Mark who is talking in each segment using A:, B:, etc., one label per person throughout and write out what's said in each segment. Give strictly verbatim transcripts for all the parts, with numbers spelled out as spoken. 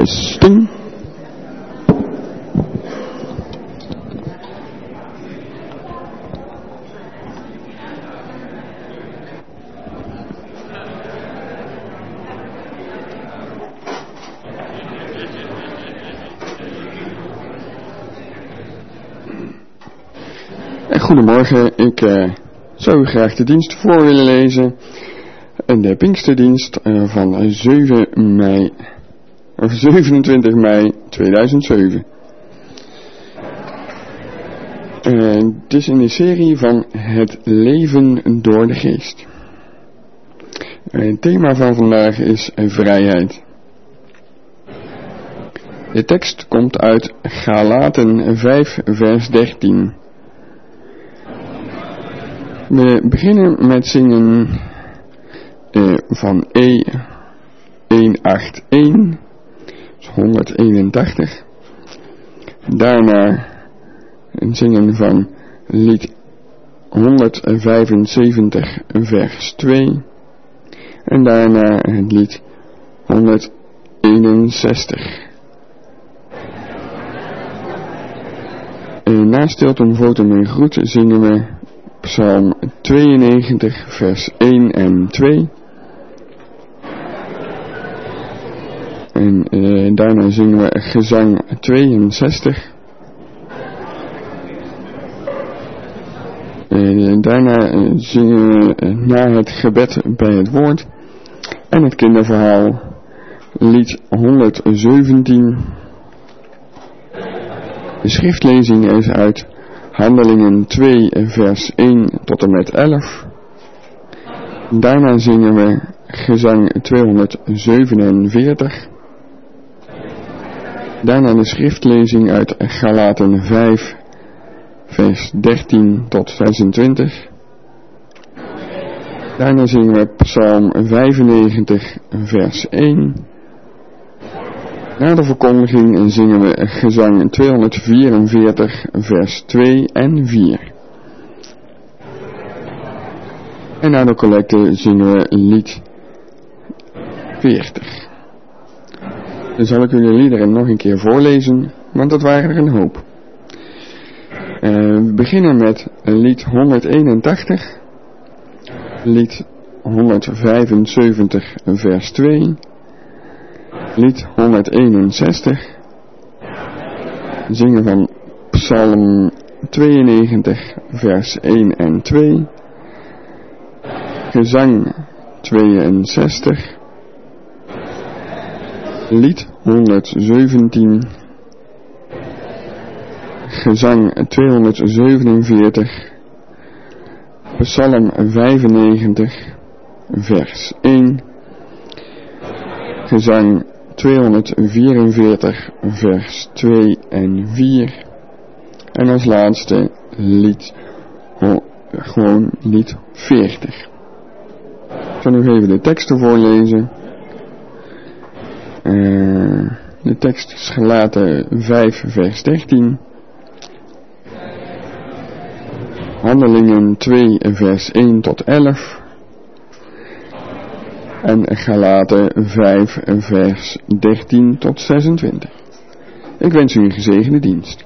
A: Testing. Goedemorgen, ik uh, zou u graag de dienst voor willen lezen. De Pinksterdienst uh, van zeven mei, of zevenentwintig mei tweeduizend zeven. Uh, het is in de serie van het leven door de geest. Uh, het thema van vandaag is vrijheid. De tekst komt uit Galaten vijf vers dertien. We beginnen met zingen uh, van E honderdeenentachtig, dus honderdeenentachtig. Daarna een zingen van lied honderdvijfenzeventig vers twee. En daarna het lied honderdeenenzestig. En na stilte, votum en groet zingen we Psalm tweeënnegentig vers één en twee. En uh, daarna zingen we gezang tweeënzestig. En daarna uh, zingen we uh, na het gebed bij het woord en het kinderverhaal lied honderdzeventien. De schriftlezing is uit Handelingen twee vers één tot en met elf. Daarna zingen we gezang tweehonderdzevenenveertig. Daarna de schriftlezing uit Galaten vijf vers dertien tot zesentwintig. Daarna zingen we Psalm vijfennegentig vers één. Na de verkondiging zingen we gezang tweehonderdvierenveertig vers twee en vier. En na de collecte zingen we lied veertig. Dan zal ik u de liederen nog een keer voorlezen, want dat waren er een hoop. Uh, we beginnen met lied honderdeenentachtig, lied honderdvijfenzeventig vers twee, lied honderdeenenzestig, zingen van Psalm tweeënnegentig vers één en twee, gezang tweeënzestig, lied honderdzeventien, gezang tweehonderdzevenenveertig, Psalm vijfennegentig vers één, gezang tweehonderdvierenveertig vers twee en vier. En als laatste lied, oh, gewoon lied veertig. Ik zal nog even de teksten voorlezen. Uh, de tekst is Galaten vijf vers dertien. Handelingen twee vers één tot elf. En Galaten vijf vers dertien tot zesentwintig. Ik wens u een gezegende dienst.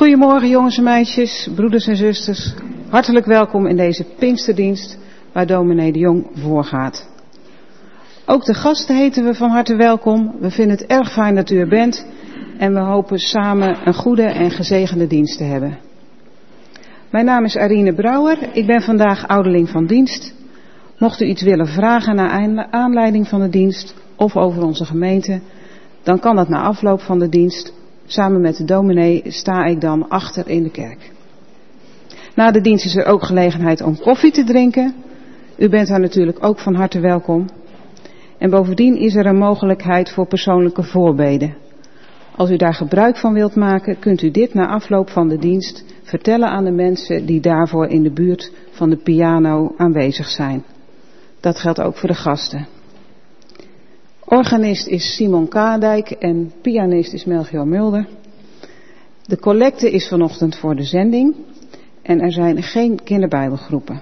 B: Goedemorgen jongens en meisjes, broeders en zusters. Hartelijk welkom in deze Pinksterdienst waar dominee de Jong voorgaat. Ook de gasten heten we van harte welkom. We vinden het erg fijn dat u er bent en we hopen samen een goede en gezegende dienst te hebben. Mijn naam is Arine Brouwer, ik ben vandaag ouderling van dienst. Mocht u iets willen vragen naar aanleiding van de dienst of over onze gemeente, dan kan dat na afloop van de dienst. Samen met de dominee sta ik dan achter in de kerk. Na de dienst is er ook gelegenheid om koffie te drinken. U bent daar natuurlijk ook van harte welkom. En bovendien is er een mogelijkheid voor persoonlijke voorbeden. Als u daar gebruik van wilt maken, kunt u dit na afloop van de dienst vertellen aan de mensen die daarvoor in de buurt van de piano aanwezig zijn. Dat geldt ook voor de gasten. Organist is Simon Kadijk en pianist is Melchior Mulder. De collecte is vanochtend voor de zending en er zijn geen kinderbijbelgroepen.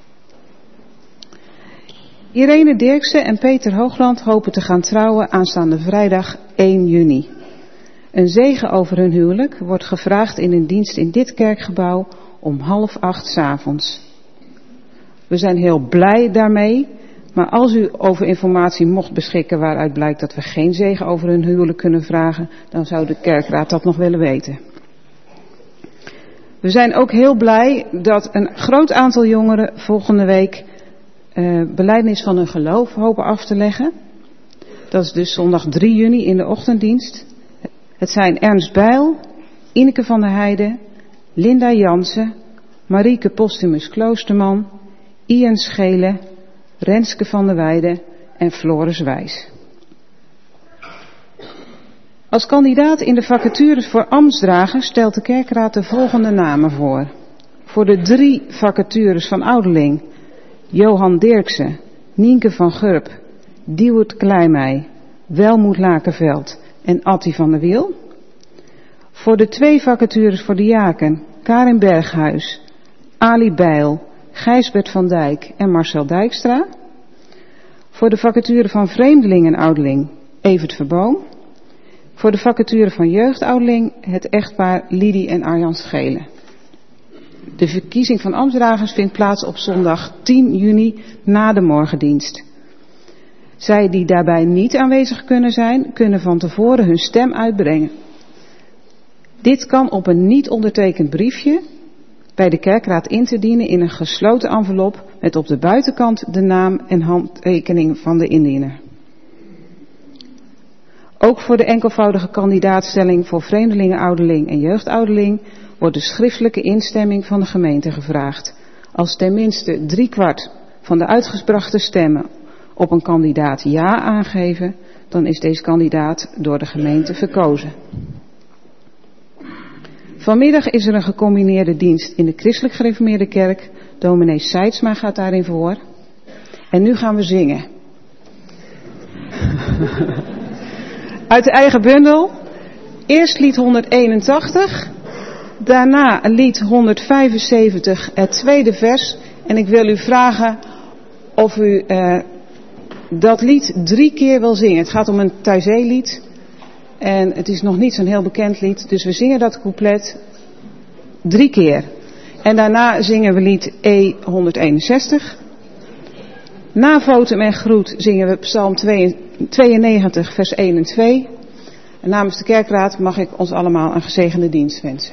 B: Irene Dirksen en Peter Hoogland hopen te gaan trouwen aanstaande vrijdag één juni. Een zegen over hun huwelijk wordt gevraagd in een dienst in dit kerkgebouw om half acht 's avonds. We zijn heel blij daarmee, maar als u over informatie mocht beschikken waaruit blijkt dat we geen zegen over hun huwelijk kunnen vragen, dan zou de kerkraad dat nog willen weten. We zijn ook heel blij dat een groot aantal jongeren volgende week uh, belijdenis van hun geloof hopen af te leggen. Dat is dus zondag drie juni in de ochtenddienst. Het zijn Ernst Bijl, Ineke van der Heijden, Linda Jansen, Marieke Postumus Kloosterman, Ian Schelen, Renske van der Weijden en Floris Wijs. Als kandidaat in de vacatures voor ambtsdrager stelt de kerkraad de volgende namen voor. Voor de drie vacatures van ouderling: Johan Dirksen, Nienke van Gurp, Diewoerd Kleimij, Welmoed Lakenveld en Attie van der Wiel. Voor de twee vacatures voor diaken: Karin Berghuis, Ali Bijl, Gijsbert van Dijk en Marcel Dijkstra. Voor de vacature van vreemdeling en ouderling Evert Verboom. Voor de vacature van jeugdouderling het echtpaar Lidie en Arjan Schelen. De verkiezing van ambtsdragers vindt plaats op zondag tien juni na de morgendienst. Zij die daarbij niet aanwezig kunnen zijn, kunnen van tevoren hun stem uitbrengen. Dit kan op een niet ondertekend briefje bij de kerkraad in te dienen in een gesloten envelop met op de buitenkant de naam en handtekening van de indiener. Ook voor de enkelvoudige kandidaatstelling voor vreemdelingen, ouderling en jeugdouderling wordt de schriftelijke instemming van de gemeente gevraagd. Als tenminste driekwart van de uitgebrachte stemmen op een kandidaat ja aangeven, dan is deze kandidaat door de gemeente verkozen. Vanmiddag is er een gecombineerde dienst in de christelijk gereformeerde kerk. Dominee Seidsma gaat daarin voor. En nu gaan we zingen. Uit de eigen bundel. Eerst lied honderdeenentachtig. Daarna lied honderdvijfenzeventig, het tweede vers. En ik wil u vragen of u uh, dat lied drie keer wil zingen. Het gaat om een Taizé-lied. En het is nog niet zo'n heel bekend lied. Dus we zingen dat couplet drie keer. En daarna zingen we lied E honderdeenenzestig. Na votum en groet zingen we psalm tweeënnegentig vers één en twee. En namens de kerkraad mag ik ons allemaal een gezegende dienst wensen.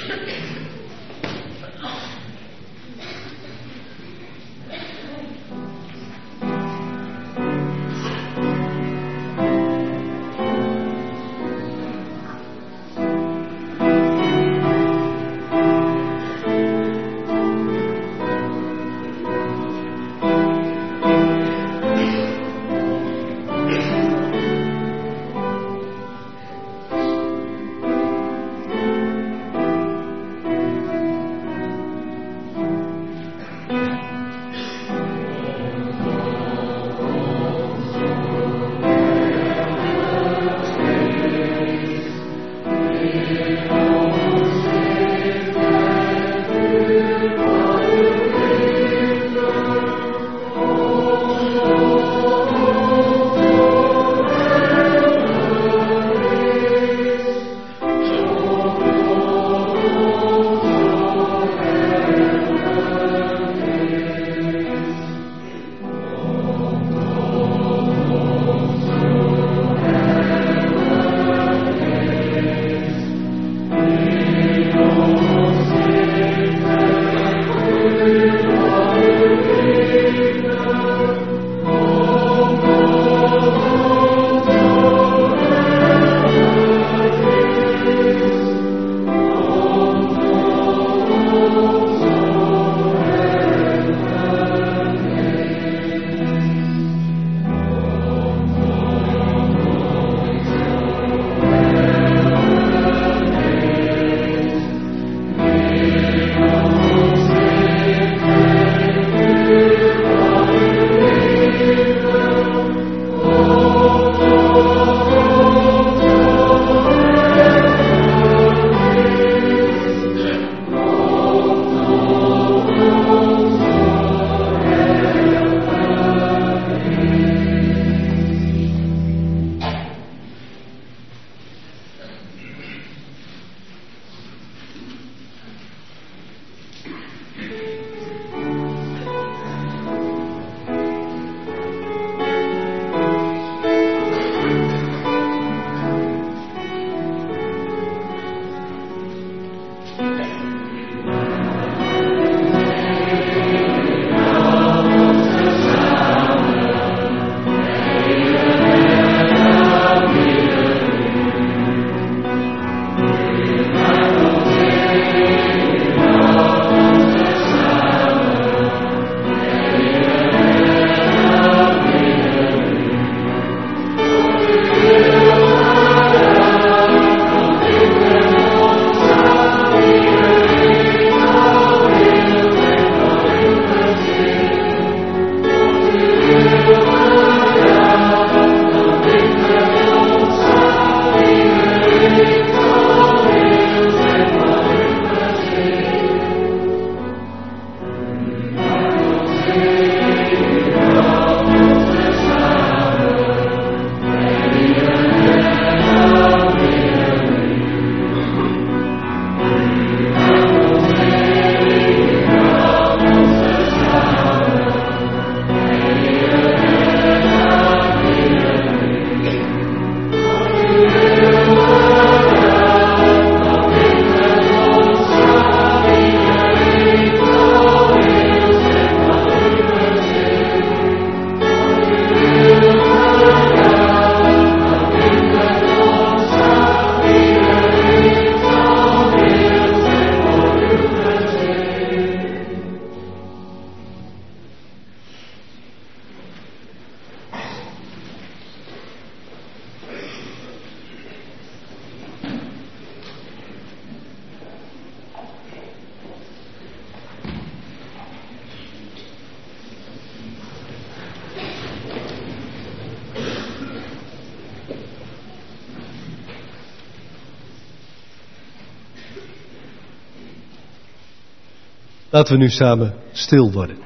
C: Laten we nu samen stil worden.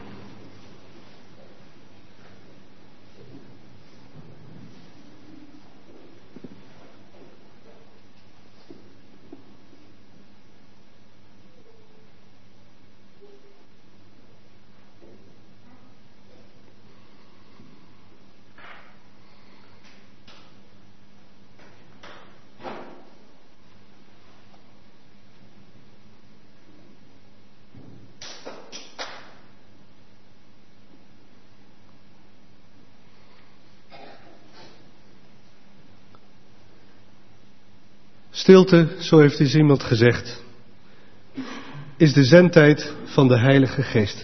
C: Stilte, zo heeft eens iemand gezegd, is de zendtijd van de Heilige Geest.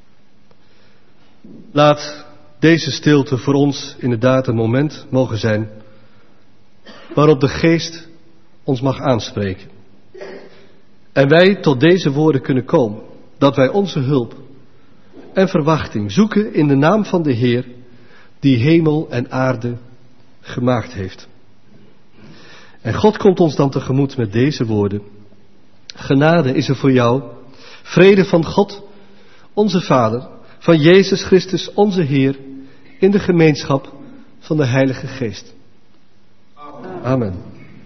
C: Laat deze stilte voor ons inderdaad een moment mogen zijn waarop de Geest ons mag aanspreken. En wij tot deze woorden kunnen komen, dat wij onze hulp en verwachting zoeken in de naam van de Heer, die hemel en aarde gemaakt heeft. En God komt ons dan tegemoet met deze woorden. Genade is er voor jou, vrede van God, onze Vader, van Jezus Christus, onze Heer, in de gemeenschap van de Heilige Geest. Amen.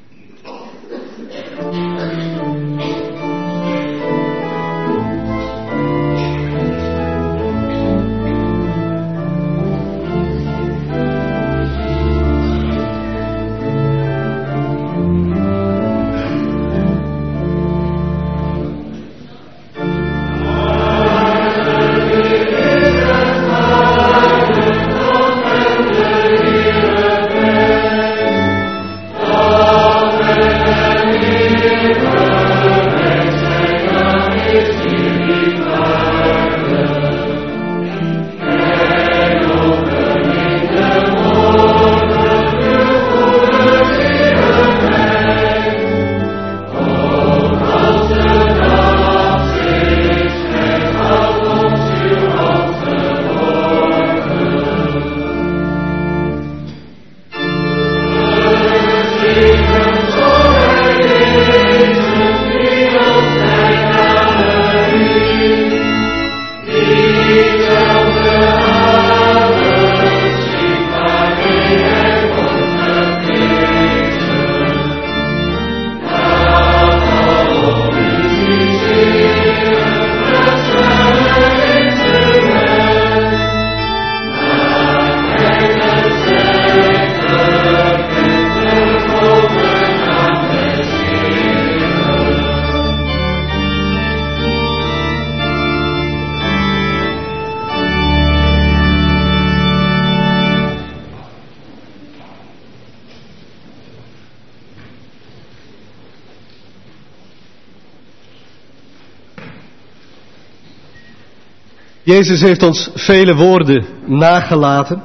C: Jezus heeft ons vele woorden nagelaten.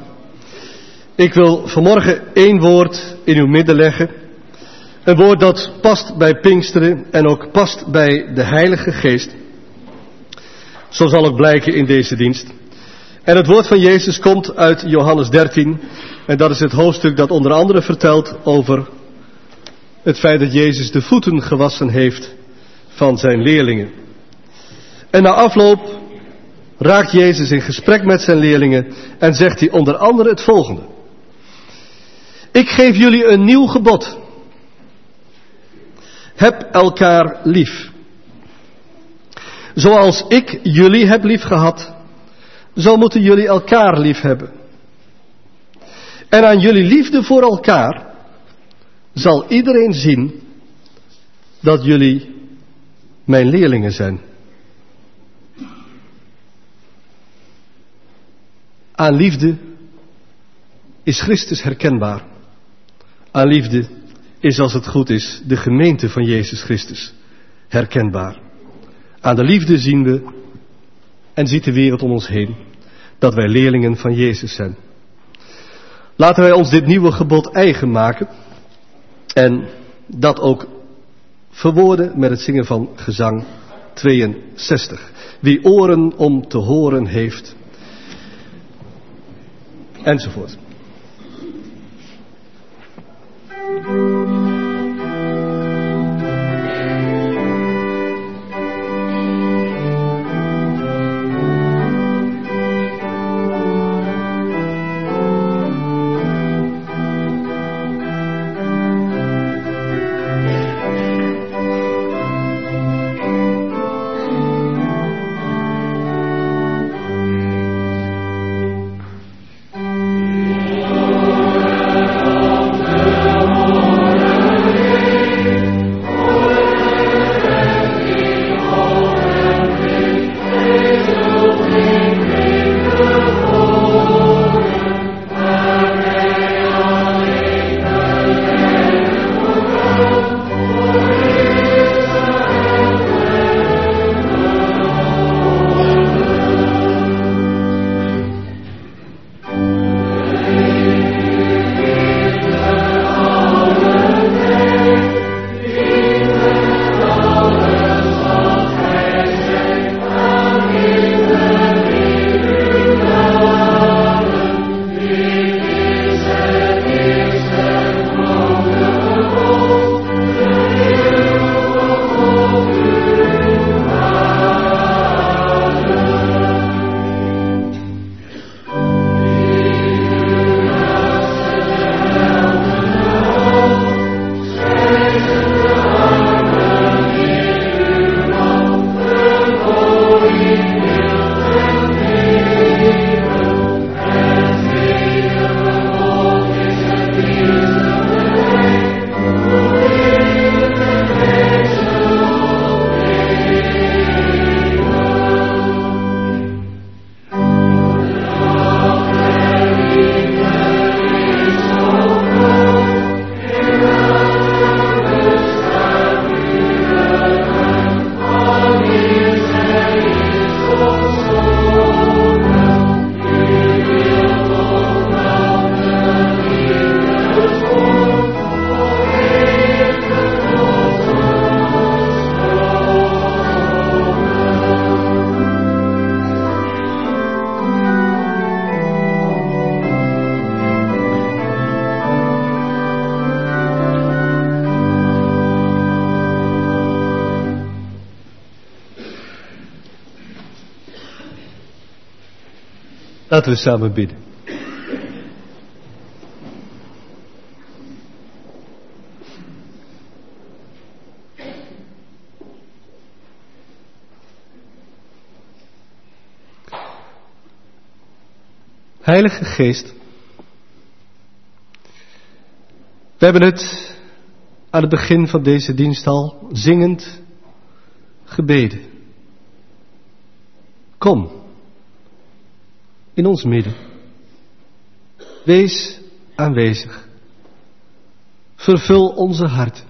C: Ik wil vanmorgen één woord in uw midden leggen. Een woord dat past bij Pinksteren en ook past bij de Heilige Geest. Zo zal het blijken in deze dienst. En het woord van Jezus komt uit Johannes dertien. En dat is het hoofdstuk dat onder andere vertelt over het feit dat Jezus de voeten gewassen heeft van zijn leerlingen. En na afloop raakt Jezus in gesprek met zijn leerlingen en zegt hij onder andere het volgende. Ik geef jullie een nieuw gebod. Heb elkaar lief. Zoals ik jullie heb lief gehad, zo moeten jullie elkaar lief hebben. En aan jullie liefde voor elkaar zal iedereen zien dat jullie mijn leerlingen zijn. Aan liefde is Christus herkenbaar. Aan liefde is, als het goed is, de gemeente van Jezus Christus herkenbaar. Aan de liefde zien we en ziet de wereld om ons heen dat wij leerlingen van Jezus zijn. Laten wij ons dit nieuwe gebod eigen maken en dat ook verwoorden met het zingen van gezang tweeënzestig. Wie oren om te horen heeft, enzovoort. Laten we samen bidden. Heilige Geest, we hebben het aan het begin van deze dienst al zingend gebeden. Kom in ons midden. Wees aanwezig. Vervul onze harten.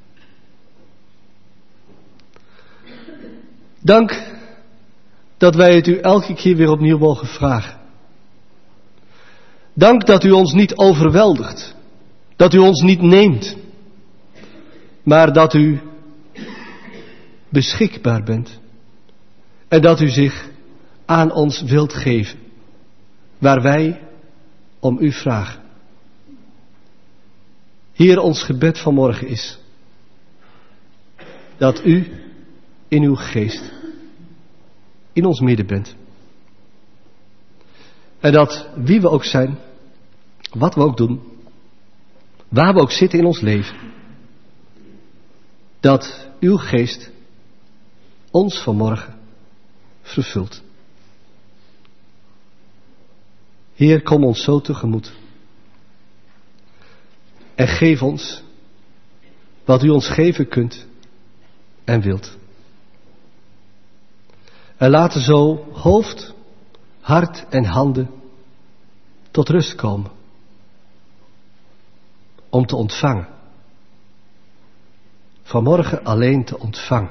C: Dank dat wij het u elke keer weer opnieuw mogen vragen. Dank dat u ons niet overweldigt. Dat u ons niet neemt. Maar dat u beschikbaar bent. En dat u zich aan ons wilt geven. Waar wij om u vragen. Heer, ons gebed vanmorgen is. Dat u in uw geest in ons midden bent. En dat wie we ook zijn, wat we ook doen, waar we ook zitten in ons leven, dat uw geest ons vanmorgen vervult. Heer, kom ons zo tegemoet. En geef ons wat u ons geven kunt en wilt. En laten zo hoofd, hart en handen tot rust komen. Om te ontvangen. Vanmorgen alleen te ontvangen.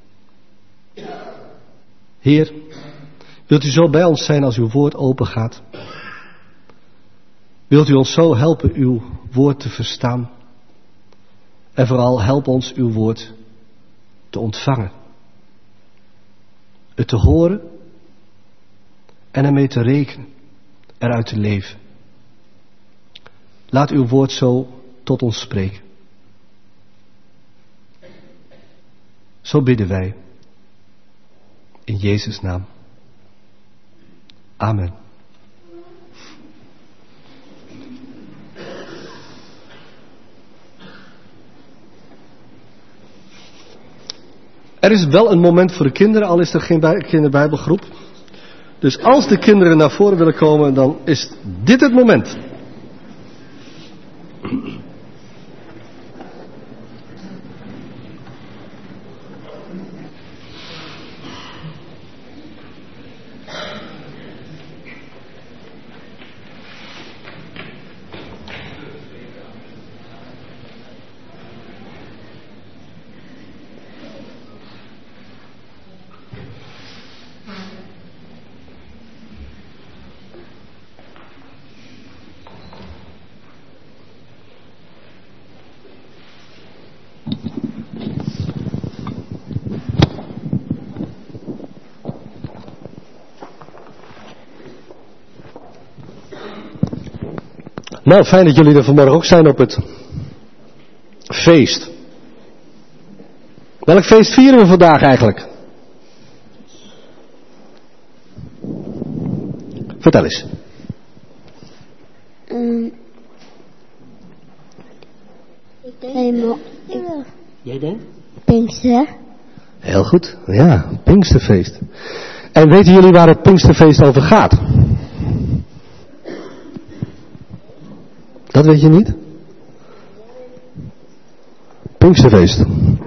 C: Heer, wilt u zo bij ons zijn als uw woord open gaat? Wilt u ons zo helpen uw woord te verstaan? En vooral help ons uw woord te ontvangen. Het te horen en ermee te rekenen, eruit te leven. Laat uw woord zo tot ons spreken. Zo bidden wij. In Jezus' naam. Amen. Er is wel een moment voor de kinderen, al is er geen bij, kinderbijbelgroep. Dus als de kinderen naar voren willen komen, dan is dit het moment. Nou, fijn dat jullie er vanmorgen ook zijn op het feest. Welk feest vieren we vandaag eigenlijk? Vertel eens.
D: Um, Hemel.
C: Jij denkt?
D: Pinkster.
C: Heel goed, ja, Pinksterfeest. En weten jullie waar het Pinksterfeest over gaat? Dat weet je niet? Pinksterfeest.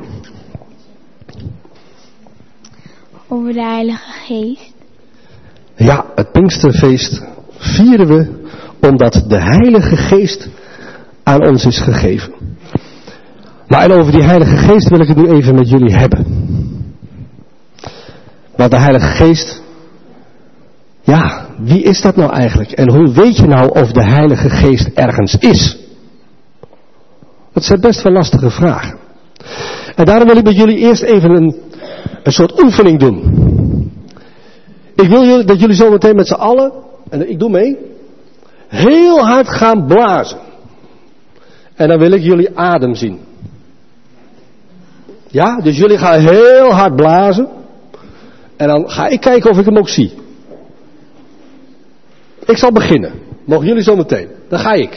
D: Over de Heilige Geest.
C: Ja, het Pinksterfeest vieren we omdat de Heilige Geest aan ons is gegeven. Maar en over die Heilige Geest wil ik het nu even met jullie hebben. Want de Heilige Geest, ja, wie is dat nou eigenlijk? En hoe weet je nou of de Heilige Geest ergens is? Dat zijn best wel lastige vragen. En daarom wil ik met jullie eerst even een, een soort oefening doen. Ik wil jullie, dat jullie zo meteen met z'n allen, en ik doe mee, heel hard gaan blazen. En dan wil ik jullie adem zien. Ja, dus jullie gaan heel hard blazen. En dan ga ik kijken of ik hem ook zie. Ik zal beginnen. Mogen jullie zo meteen. Dan ga ik.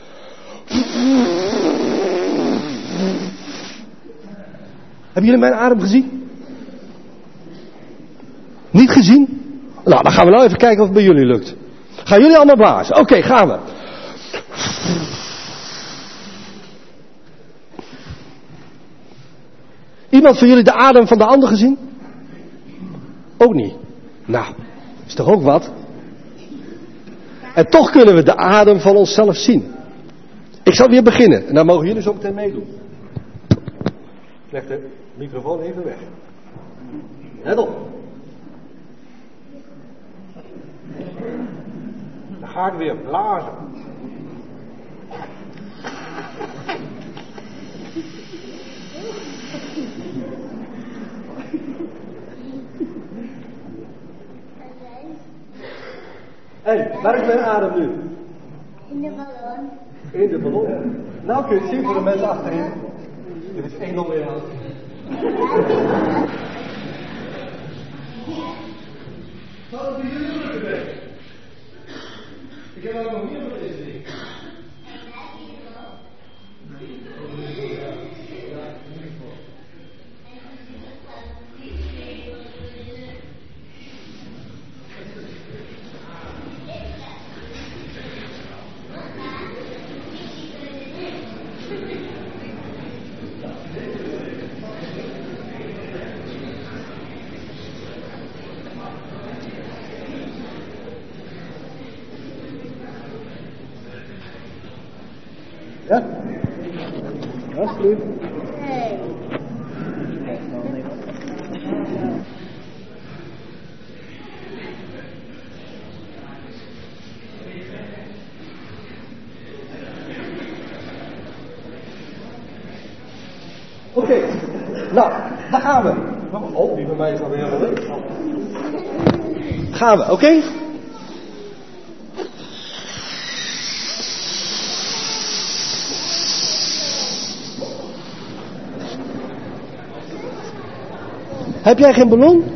C: Hebben jullie mijn adem gezien? Niet gezien? Nou, dan gaan we nou even kijken of het bij jullie lukt. Gaan jullie allemaal blazen? Oké, okay, gaan we. Iemand van jullie de adem van de ander gezien? Ook niet. Nou, is toch ook wat? En toch kunnen we de adem van onszelf zien. Ik zal weer beginnen. En dan mogen jullie zo meteen meedoen. Leg de microfoon even weg. Let op. Dan ga ik weer blazen. En, waar is mijn adem nu?
D: In de ballon.
C: In de ballon. Nou kun je het zien voor de mensen achterin. Dit is één om één. Wat doen jullie erbij? Ik heb ook nog meer van deze ding. Ja? Alsjeblieft.
D: Nee.
C: Oké, okay. Nou, daar gaan we. Oh, die van mij is alweer helemaal leeg. Gaan we, oké? Okay? Heb jij geen ballon?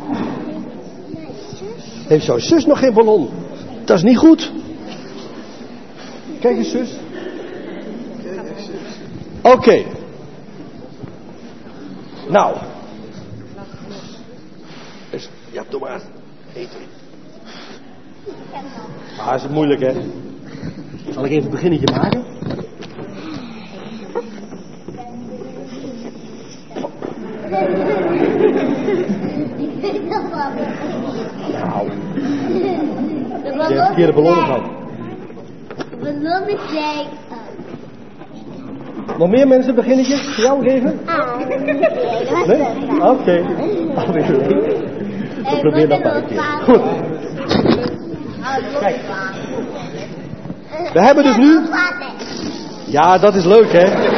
C: Heeft jouw zus nog geen ballon? Dat is niet goed. Kijk eens, zus. Oké. Okay. Nou. Ja, doe maar. Eten. Ah, is het moeilijk, hè? Zal ik even een beginnetje maken? Nou. Je hebt een verkeerde ballon gehad.
D: De ballon is leeg.
C: Nog meer mensen beginnetjes? Voor jou geven?
D: Ah,
C: nee? Oké. Okay. Alweer leeg. We proberen dat maar een keer. Goed. Kijk. We hebben dus nu... Ja, dat is leuk, hè?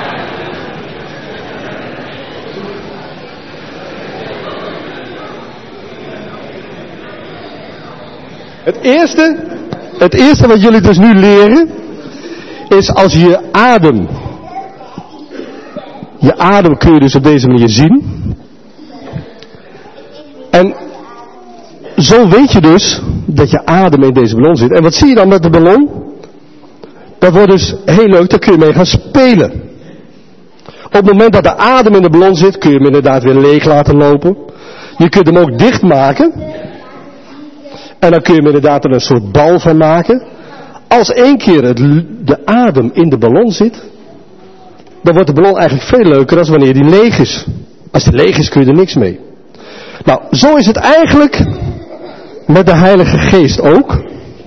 C: Het eerste, het eerste wat jullie dus nu leren, is als je je adem, je adem kun je dus op deze manier zien. En zo weet je dus dat je adem in deze ballon zit. En wat zie je dan met de ballon? Dat wordt dus heel leuk, daar kun je mee gaan spelen. Op het moment dat de adem in de ballon zit, kun je hem inderdaad weer leeg laten lopen. Je kunt hem ook dichtmaken. En dan kun je hem inderdaad er een soort bal van maken. Als één keer het, de adem in de ballon zit, dan wordt de ballon eigenlijk veel leuker dan wanneer die leeg is. Als die leeg is kun je er niks mee. Nou, zo is het eigenlijk met de Heilige Geest ook.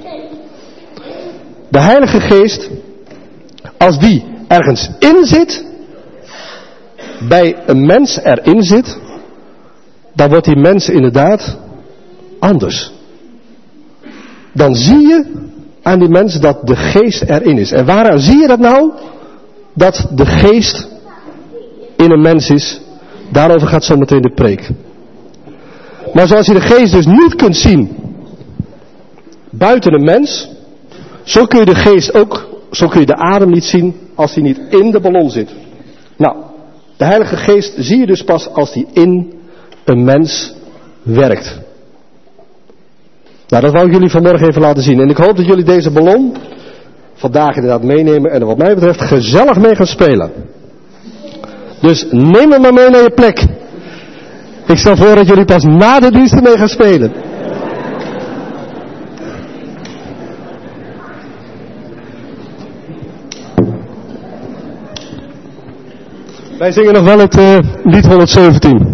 C: De Heilige Geest, als die ergens in zit, bij een mens erin zit, dan wordt die mens inderdaad anders. Dan zie je aan die mens dat de geest erin is. En waaraan zie je dat nou? Dat de geest in een mens is. Daarover gaat zometeen de preek. Maar zoals je de geest dus niet kunt zien buiten een mens, zo kun je de geest ook, zo kun je de adem niet zien als die niet in de ballon zit. Nou, de Heilige Geest zie je dus pas als die in een mens werkt. Nou, dat wou ik jullie vanmorgen even laten zien. En ik hoop dat jullie deze ballon vandaag inderdaad meenemen en er wat mij betreft gezellig mee gaan spelen. Dus neem hem maar mee naar je plek. Ik stel voor dat jullie pas na de dienst ermee gaan spelen. Wij zingen nog wel het uh, lied honderdzeventien.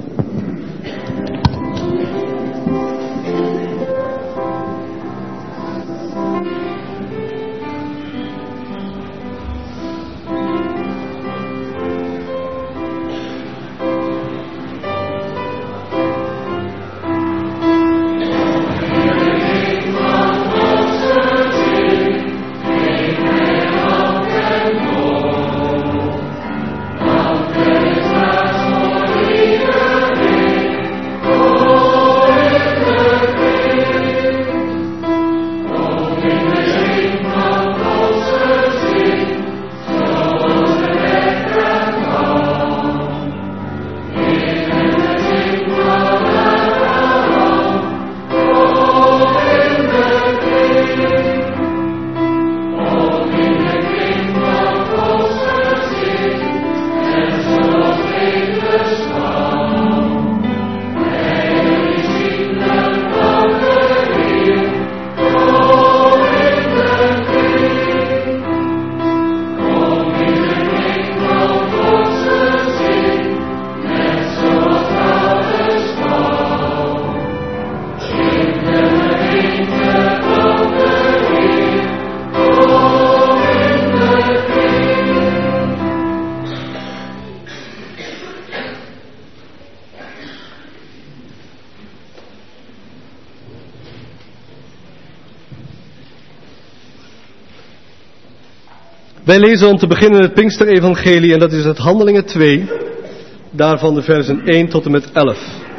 C: Wij lezen om te beginnen het Pinksterevangelie en dat is het Handelingen twee, daarvan de versen één tot en met elf.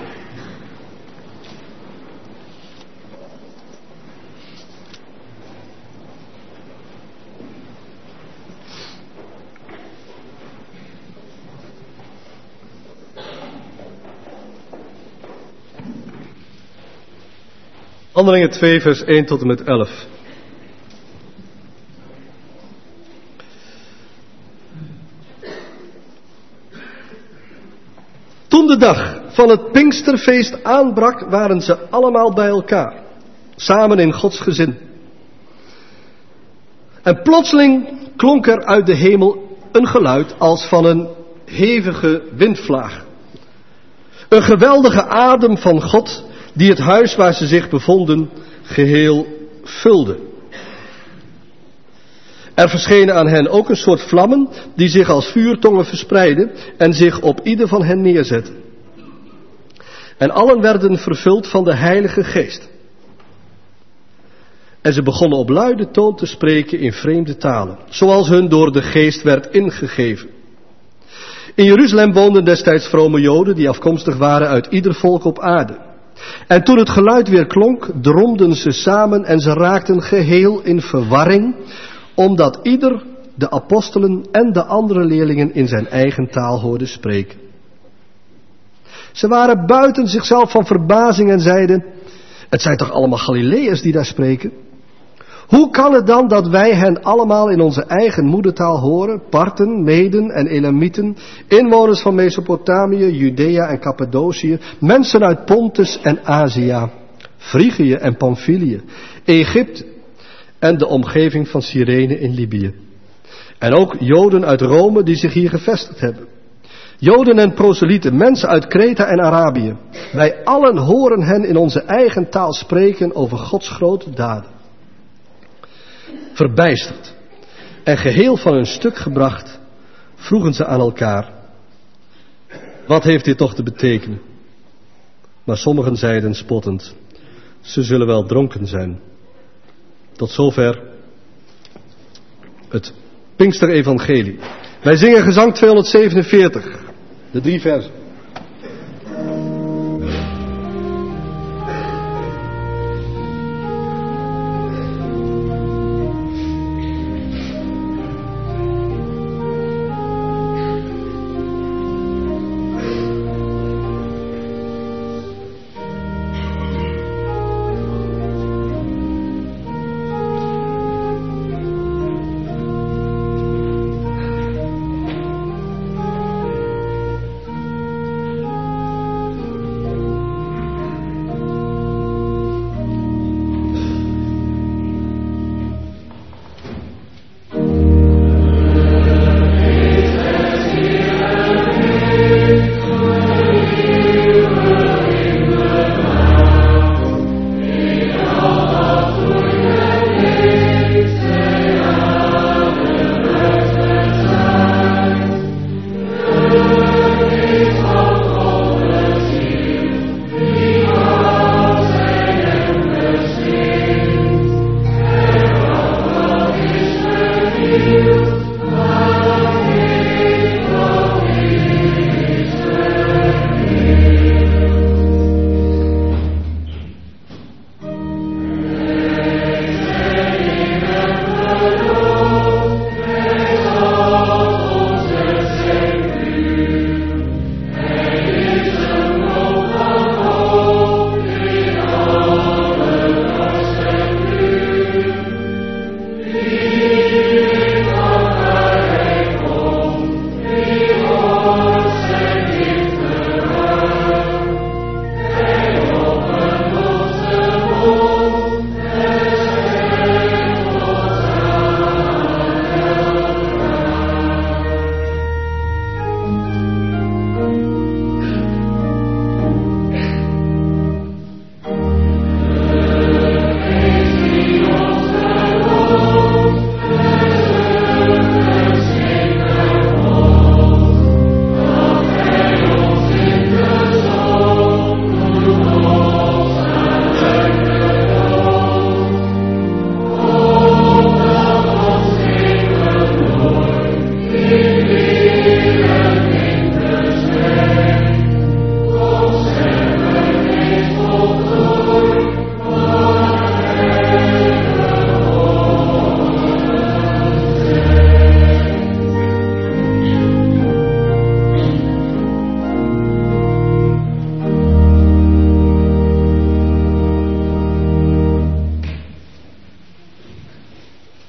C: Handelingen twee, vers één tot en met elf. Toen de dag van het Pinksterfeest aanbrak, waren ze allemaal bij elkaar, samen in Gods gezin. En plotseling klonk er uit de hemel een geluid als van een hevige windvlaag. Een geweldige adem van God, die het huis waar ze zich bevonden geheel vulde. Er verschenen aan hen ook een soort vlammen die zich als vuurtongen verspreidden en zich op ieder van hen neerzetten. En allen werden vervuld van de Heilige Geest. En ze begonnen op luide toon te spreken in vreemde talen, zoals hun door de Geest werd ingegeven. In Jeruzalem woonden destijds vrome Joden die afkomstig waren uit ieder volk op aarde. En toen het geluid weer klonk, dromden ze samen en ze raakten geheel in verwarring, omdat ieder de apostelen en de andere leerlingen in zijn eigen taal hoorde spreken. Ze waren buiten zichzelf van verbazing en zeiden, het zijn toch allemaal Galileërs die daar spreken? Hoe kan het dan dat wij hen allemaal in onze eigen moedertaal horen, Parten, Meden en Elamieten, inwoners van Mesopotamië, Judea en Cappadocië, mensen uit Pontus en Azië, Frigië en Pamphylië, Egypte en de omgeving van Cyrene in Libië. En ook Joden uit Rome die zich hier gevestigd hebben. Joden en proselieten, mensen uit Kreta en Arabië. Wij allen horen hen in onze eigen taal spreken over Gods grote daden. Verbijsterd en geheel van hun stuk gebracht, vroegen ze aan elkaar, wat heeft dit toch te betekenen? Maar sommigen zeiden spottend, ze zullen wel dronken zijn. Tot zover het Pinksterevangelie. Wij zingen gezang tweehonderdzevenenveertig, de drie versen.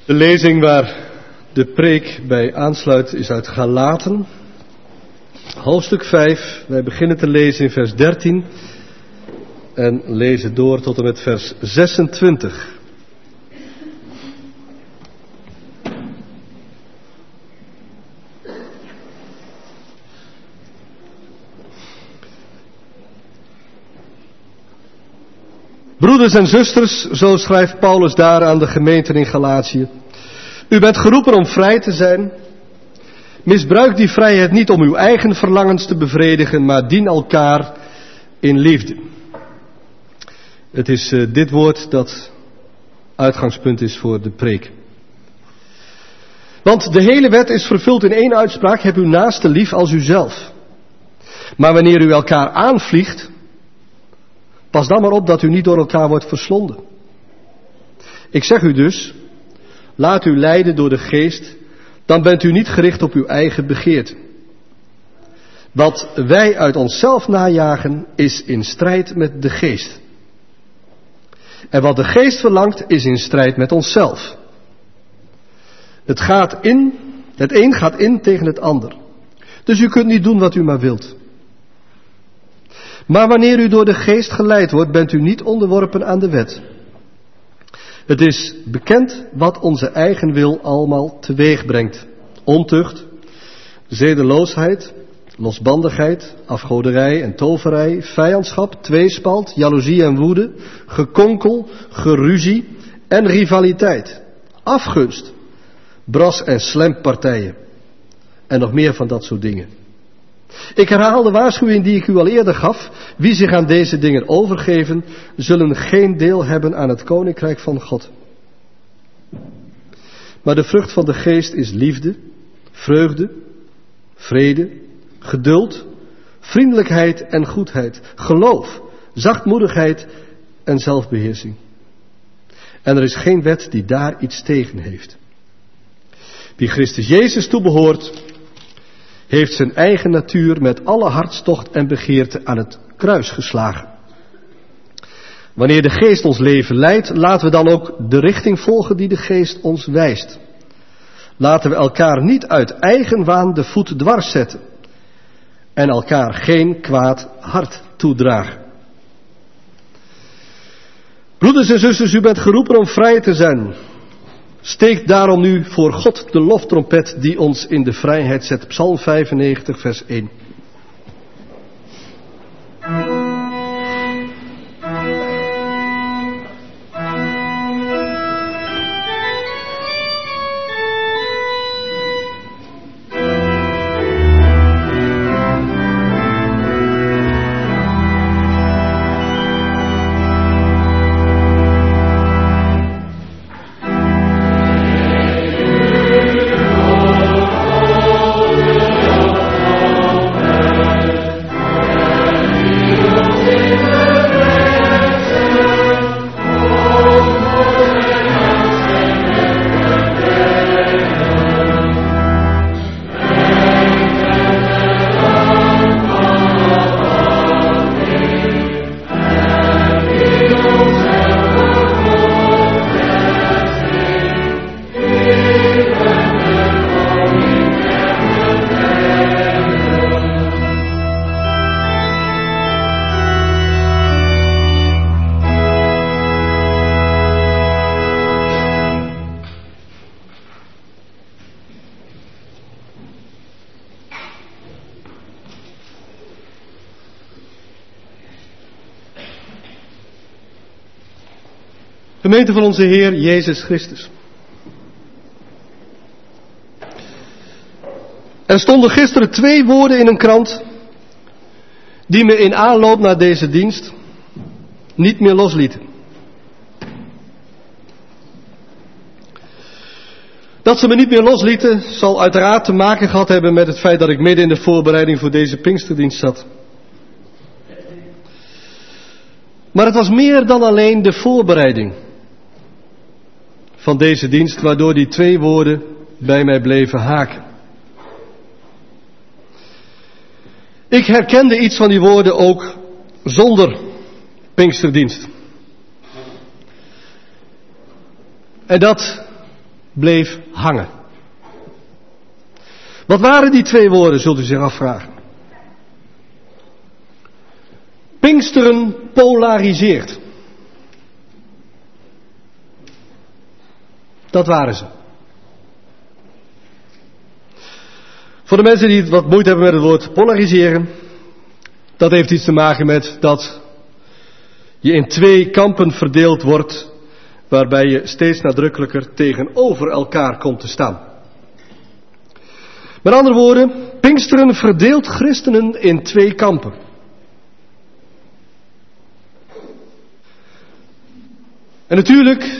C: De lezing waar de preek bij aansluit is uit Galaten, hoofdstuk vijf. Wij beginnen te lezen in vers dertien en lezen door tot en met vers zesentwintig. Broeders en zusters, zo schrijft Paulus daar aan de gemeenten in Galatië. U bent geroepen om vrij te zijn. Misbruik die vrijheid niet om uw eigen verlangens te bevredigen, maar dien elkaar in liefde. Het is uh, dit woord dat uitgangspunt is voor de preek. Want de hele wet is vervuld in één uitspraak: heb uw naaste lief als uzelf. Maar wanneer u elkaar aanvliegt, pas dan maar op dat u niet door elkaar wordt verslonden. Ik zeg u dus, laat u leiden door de geest, dan bent u niet gericht op uw eigen begeerte. Wat wij uit onszelf najagen is in strijd met de geest. En wat de geest verlangt is in strijd met onszelf. Het gaat in, het een gaat in tegen het ander. Dus u kunt niet doen wat u maar wilt. Maar wanneer u door de geest geleid wordt, bent u niet onderworpen aan de wet. Het is bekend wat onze eigen wil allemaal teweeg brengt. Ontucht, zedeloosheid, losbandigheid, afgoderij en toverij, vijandschap, tweespalt, jaloezie en woede, gekonkel, geruzie en rivaliteit, afgunst, bras- en slempartijen en nog meer van dat soort dingen. Ik herhaal de waarschuwing die ik u al eerder gaf. Wie zich aan deze dingen overgeven, zullen geen deel hebben aan het koninkrijk van God. Maar de vrucht van de geest is liefde, vreugde, vrede, geduld, vriendelijkheid en goedheid, geloof, zachtmoedigheid en zelfbeheersing. En er is geen wet die daar iets tegen heeft. Wie Christus Jezus toebehoort, heeft zijn eigen natuur met alle hartstocht en begeerte aan het kruis geslagen. Wanneer de geest ons leven leidt, laten we dan ook de richting volgen die de geest ons wijst. Laten we elkaar niet uit eigen waan de voet dwars zetten en elkaar geen kwaad hart toedragen. Broeders en zusters, u bent geroepen om vrij te zijn. Steek daarom nu voor God de loftrompet die ons in de vrijheid zet. Psalm vijfennegentig, vers één. Gemeente van onze Heer Jezus Christus. Er stonden gisteren twee woorden in een krant die me in aanloop naar deze dienst niet meer loslieten. Dat ze me niet meer loslieten zal uiteraard te maken gehad hebben met het feit dat ik midden in de voorbereiding voor deze Pinksterdienst zat. Maar het was meer dan alleen de voorbereiding van deze dienst, waardoor die twee woorden bij mij bleven haken. Ik herkende iets van die woorden ook zonder Pinksterdienst. En dat bleef hangen. Wat waren die twee woorden, zult u zich afvragen? Pinksteren polariseert. Dat waren ze. Voor de mensen die wat moeite hebben met het woord polariseren, dat heeft iets te maken met dat je in twee kampen verdeeld wordt, waarbij je steeds nadrukkelijker tegenover elkaar komt te staan. Met andere woorden, Pinksteren verdeelt christenen in twee kampen. En natuurlijk,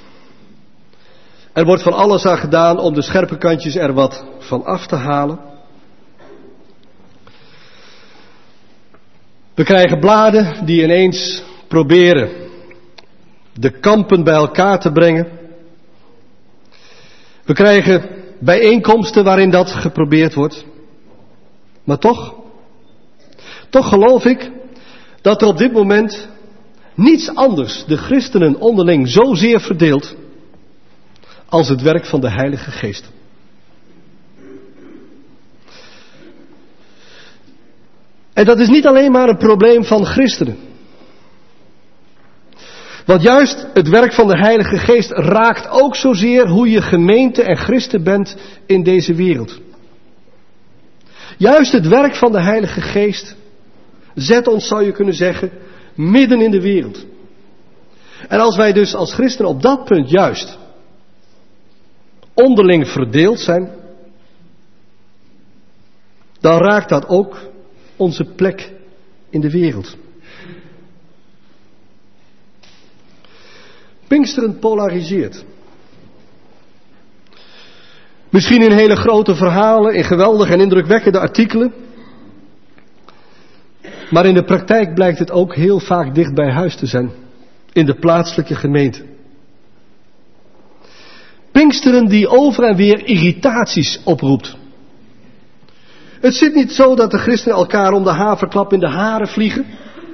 C: er wordt van alles aan gedaan om de scherpe kantjes er wat van af te halen. We krijgen bladen die ineens proberen de kampen bij elkaar te brengen. We krijgen bijeenkomsten waarin dat geprobeerd wordt. Maar toch, toch geloof ik dat er op dit moment niets anders de christenen onderling zozeer verdeelt als het werk van de Heilige Geest. En dat is niet alleen maar een probleem van christenen. Want juist het werk van de Heilige Geest raakt ook zozeer hoe je gemeente en christen bent in deze wereld. Juist het werk van de Heilige Geest zet ons, zou je kunnen zeggen, midden in de wereld. En als wij dus als christenen op dat punt juist onderling verdeeld zijn, dan raakt dat ook onze plek in de wereld. Pinksteren polariseert. Misschien in hele grote verhalen, in geweldige en indrukwekkende artikelen. Maar in de praktijk blijkt het ook heel vaak dicht bij huis te zijn. In de plaatselijke gemeente. Pinksteren die over en weer irritaties oproept. Het zit niet zo dat de christenen elkaar om de haverklap in de haren vliegen.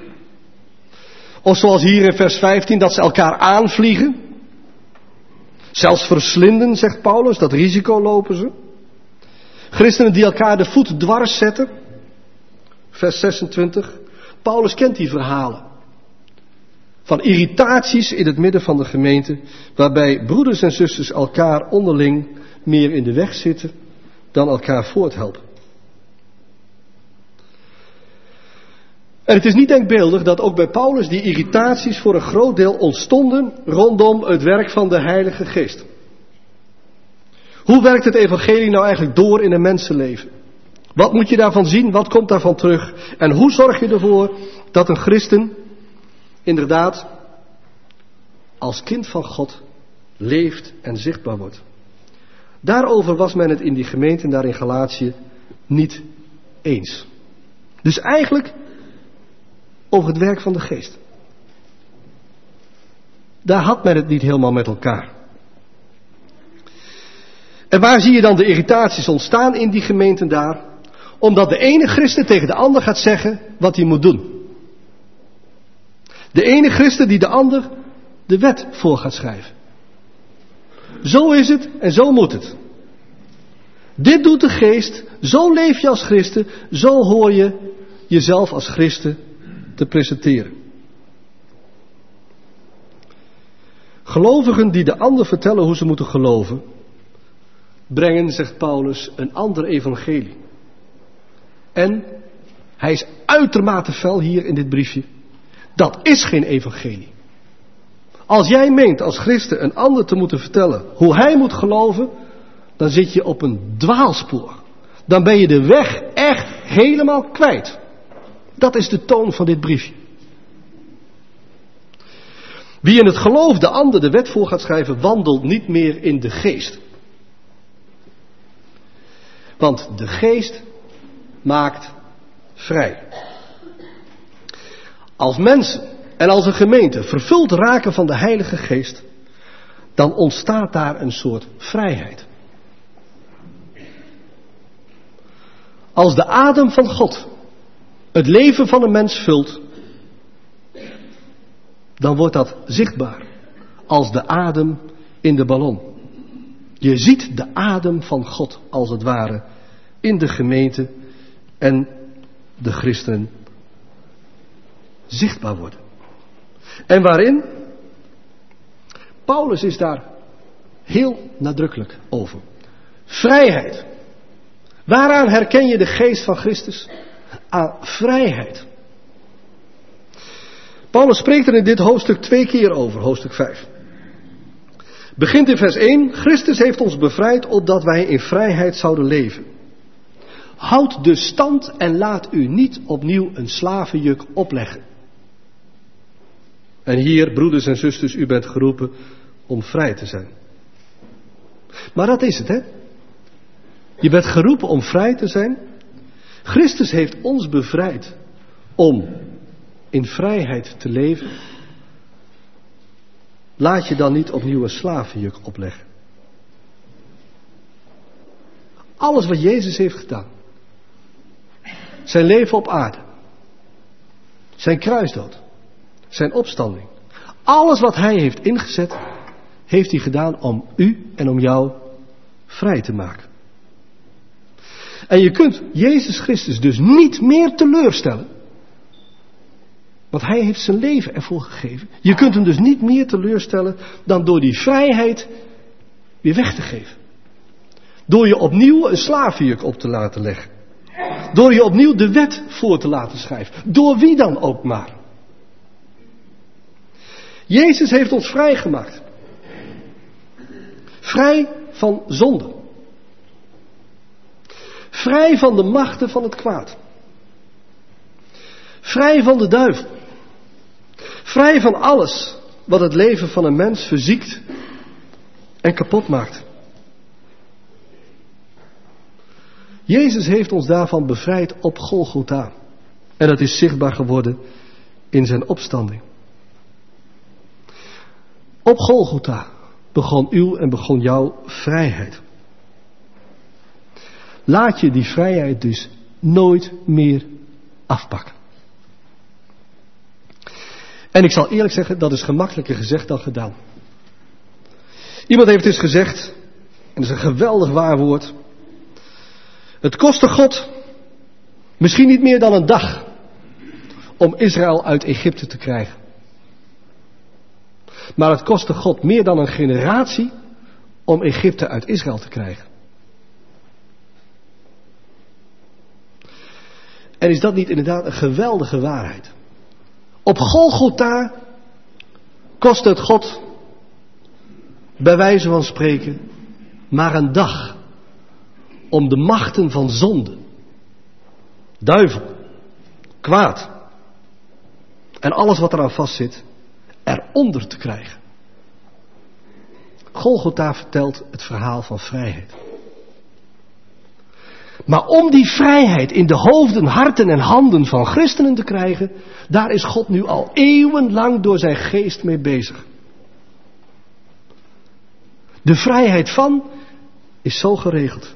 C: Of zoals hier in vers vijftien, dat ze elkaar aanvliegen. Zelfs verslinden, zegt Paulus, dat risico lopen ze. Christenen die elkaar de voet dwars zetten. Vers zesentwintig. Paulus kent die verhalen. Van irritaties in het midden van de gemeente, waarbij broeders en zusters elkaar onderling meer in de weg zitten dan elkaar voorthelpen. En het is niet denkbeeldig dat ook bij Paulus die irritaties voor een groot deel ontstonden rondom het werk van de Heilige Geest. Hoe werkt het evangelie nou eigenlijk door in een mensenleven? Wat moet je daarvan zien? Wat komt daarvan terug? En hoe zorg je ervoor dat een christen inderdaad als kind van God leeft en zichtbaar wordt? Daarover was men het in die gemeenten daar in Galatië niet eens. Dus eigenlijk over het werk van de Geest. Daar had men het niet helemaal met elkaar. En waar zie je dan de irritaties ontstaan in die gemeenten daar? Omdat de ene christen tegen de ander gaat zeggen wat hij moet doen. De ene christen die de ander de wet voor gaat schrijven. Zo is het en zo moet het. Dit doet de Geest, zo leef je als christen, zo hoor je jezelf als christen te presenteren. Gelovigen die de ander vertellen hoe ze moeten geloven, brengen, zegt Paulus, een ander evangelie. En hij is uitermate fel hier in dit briefje. Dat is geen evangelie. Als jij meent als christen een ander te moeten vertellen hoe hij moet geloven, dan zit je op een dwaalspoor. Dan ben je de weg echt helemaal kwijt. Dat is de toon van dit briefje. Wie in het geloof de ander de wet voor gaat schrijven, wandelt niet meer in de geest. Want de geest maakt vrij. Als mensen en als een gemeente vervuld raken van de Heilige Geest, dan ontstaat daar een soort vrijheid. Als de adem van God het leven van een mens vult, dan wordt dat zichtbaar als de adem in de ballon. Je ziet de adem van God, als het ware, in de gemeente en de christenen zichtbaar worden. En waarin? Paulus is daar heel nadrukkelijk over. Vrijheid. Waaraan herken je de geest van Christus? Aan vrijheid. Paulus spreekt er in dit hoofdstuk twee keer over, hoofdstuk vijf. Begint in vers één. Christus heeft ons bevrijd opdat wij in vrijheid zouden leven. Houd dus stand en laat u niet opnieuw een slavenjuk opleggen. En hier, broeders en zusters, u bent geroepen om vrij te zijn. Maar dat is het, hè? Je bent geroepen om vrij te zijn. Christus heeft ons bevrijd om in vrijheid te leven. Laat je dan niet opnieuw een slavenjuk opleggen. Alles wat Jezus heeft gedaan. Zijn leven op aarde. Zijn kruisdood. Zijn opstanding. Alles wat hij heeft ingezet, heeft hij gedaan om u en om jou vrij te maken. En je kunt Jezus Christus dus niet meer teleurstellen. Want hij heeft zijn leven ervoor gegeven. Je kunt hem dus niet meer teleurstellen dan door die vrijheid weer weg te geven. Door je opnieuw een slavenjuk op te laten leggen. Door je opnieuw de wet voor te laten schrijven. Door wie dan ook maar. Jezus heeft ons vrijgemaakt. Vrij van zonde. Vrij van de machten van het kwaad. Vrij van de duivel. Vrij van alles wat het leven van een mens verziekt en kapot maakt. Jezus heeft ons daarvan bevrijd op Golgotha. En dat is zichtbaar geworden in zijn opstanding. Op Golgotha begon uw en begon jouw vrijheid. Laat je die vrijheid dus nooit meer afpakken. En ik zal eerlijk zeggen, dat is gemakkelijker gezegd dan gedaan. Iemand heeft eens gezegd, en dat is een geweldig waar woord. Het kostte God misschien niet meer dan een dag om Israël uit Egypte te krijgen. Maar het kostte God meer dan een generatie om Egypte uit Israël te krijgen. En is dat niet inderdaad een geweldige waarheid? Op Golgotha kostte het God, bij wijze van spreken, maar een dag om de machten van zonde, duivel, kwaad en alles wat eraan vastzit, eronder te krijgen. Golgotha vertelt het verhaal van vrijheid. Maar om die vrijheid in de hoofden, harten en handen van christenen te krijgen, daar is God nu al eeuwenlang door zijn geest mee bezig. De vrijheid van is zo geregeld.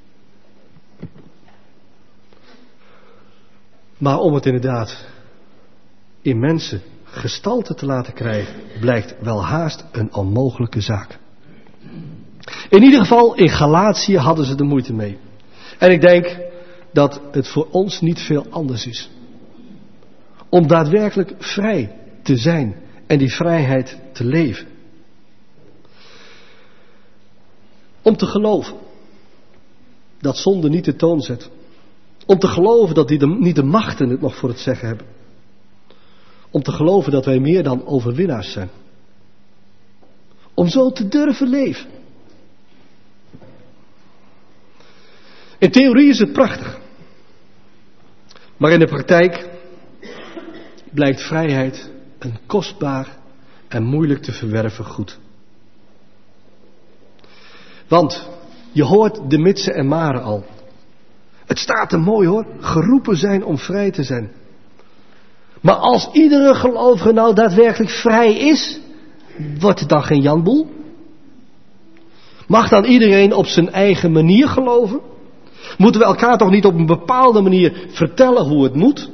C: Maar om het inderdaad in mensen gestalte te laten krijgen, blijkt wel haast een onmogelijke zaak. In ieder geval in Galatië hadden ze er moeite mee. En ik denk dat het voor ons niet veel anders is. Om daadwerkelijk vrij te zijn en die vrijheid te leven. Om te geloven dat zonde niet de toon zet. Om te geloven dat die de, niet de machten het nog voor het zeggen hebben. Om te geloven dat wij meer dan overwinnaars zijn. Om zo te durven leven. In theorie is het prachtig. Maar in de praktijk blijkt vrijheid een kostbaar en moeilijk te verwerven goed. Want je hoort de mitsen en maren al. Het staat er mooi hoor, geroepen zijn om vrij te zijn. Maar als iedere gelovige nou daadwerkelijk vrij is, wordt het dan geen Janboel? Mag dan iedereen op zijn eigen manier geloven? Moeten we elkaar toch niet op een bepaalde manier vertellen hoe het moet?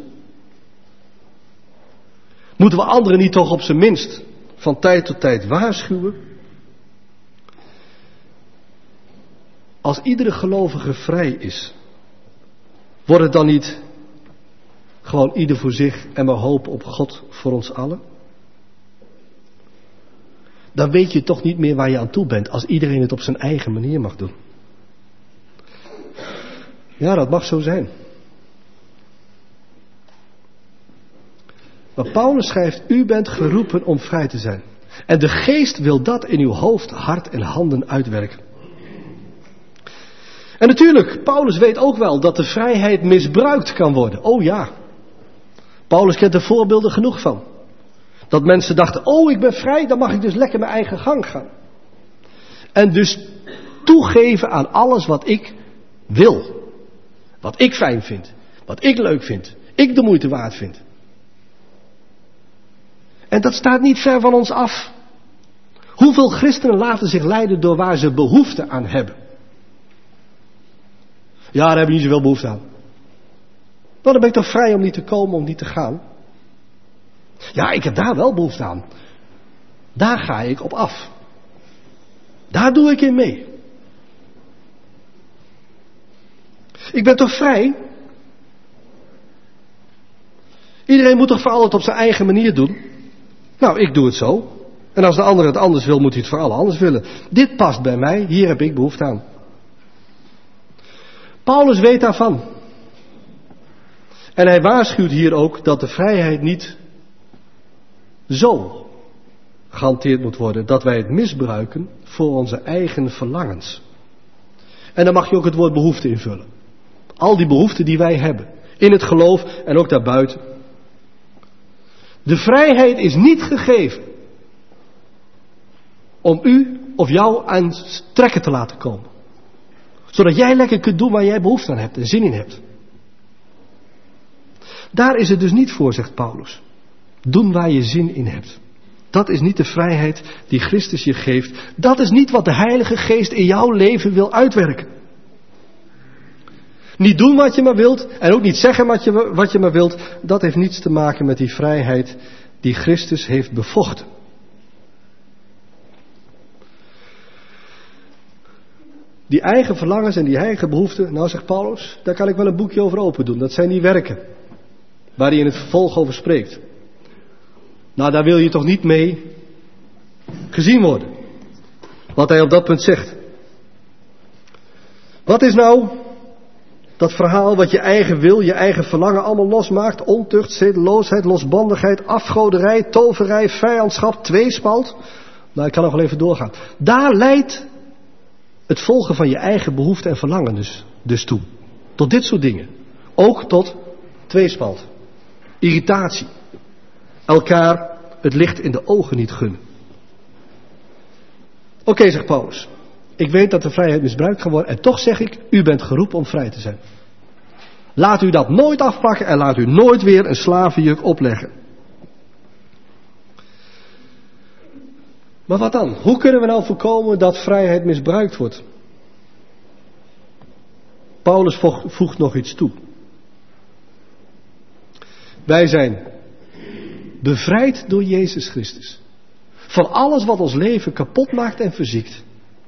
C: Moeten we anderen niet toch op zijn minst van tijd tot tijd waarschuwen? als iedere gelovige vrij is, wordt het dan niet gewoon ieder voor zich en maar hopen op God voor ons allen? Dan weet je toch niet meer waar je aan toe bent als iedereen het op zijn eigen manier mag doen. Ja, dat mag zo zijn. Maar Paulus schrijft, u bent geroepen om vrij te zijn. En de geest wil dat in uw hoofd, hart en handen uitwerken. En natuurlijk, Paulus weet ook wel dat de vrijheid misbruikt kan worden. Oh ja. Paulus kent er voorbeelden genoeg van. Dat mensen dachten, oh ik ben vrij, dan mag ik dus lekker mijn eigen gang gaan. En dus toegeven aan alles wat ik wil. Wat ik fijn vind. Wat ik leuk vind. Ik de moeite waard vind. En dat staat niet ver van ons af. Hoeveel christenen laten zich leiden door waar ze behoefte aan hebben? Ja, daar hebben we niet zoveel behoefte aan. Nou, dan ben ik toch vrij om niet te komen, om niet te gaan. Ja, ik heb daar wel behoefte aan. Daar ga ik op af. Daar doe ik in mee. Ik ben toch vrij? Iedereen moet toch voor altijd op zijn eigen manier doen? Nou, ik doe het zo. En als de ander het anders wil, moet hij het voor alle anders willen. Dit past bij mij, hier heb ik behoefte aan. Paulus weet daarvan. En hij waarschuwt hier ook dat de vrijheid niet zo gehanteerd moet worden dat wij het misbruiken voor onze eigen verlangens. En dan mag je ook het woord behoefte invullen. Al die behoeften die wij hebben. In het geloof en ook daarbuiten. De vrijheid is niet gegeven om u of jou aan trekken te laten komen. Zodat jij lekker kunt doen waar jij behoefte aan hebt en zin in hebt. Daar is het dus niet voor, zegt Paulus. Doen waar je zin in hebt. Dat is niet de vrijheid die Christus je geeft. Dat is niet wat de Heilige Geest in jouw leven wil uitwerken. Niet doen wat je maar wilt en ook niet zeggen wat je, wat je maar wilt. Dat heeft niets te maken met die vrijheid die Christus heeft bevochten. Die eigen verlangens en die eigen behoeften, nou zegt Paulus, daar kan ik wel een boekje over open doen. Dat zijn die werken waar hij in het vervolg over spreekt. Nou, daar wil je toch niet mee gezien worden. Wat hij op dat punt zegt. Wat is nou dat verhaal wat je eigen wil, je eigen verlangen allemaal losmaakt? Ontucht, zedeloosheid, losbandigheid, afgoderij, toverij, vijandschap, tweespalt. Nou, ik kan nog wel even doorgaan. Daar leidt het volgen van je eigen behoeften en verlangen dus, dus toe. Tot dit soort dingen. Ook tot tweespalt. Irritatie. Elkaar het licht in de ogen niet gunnen. Oké, okay, zegt Paulus. Ik weet dat de vrijheid misbruikt kan worden. En toch zeg ik, u bent geroepen om vrij te zijn. Laat u dat nooit afpakken en laat u nooit weer een slavenjuk opleggen. Maar wat dan? Hoe kunnen we nou voorkomen dat vrijheid misbruikt wordt? Paulus voegt nog iets toe. Wij zijn bevrijd door Jezus Christus. Van alles wat ons leven kapot maakt en verziekt.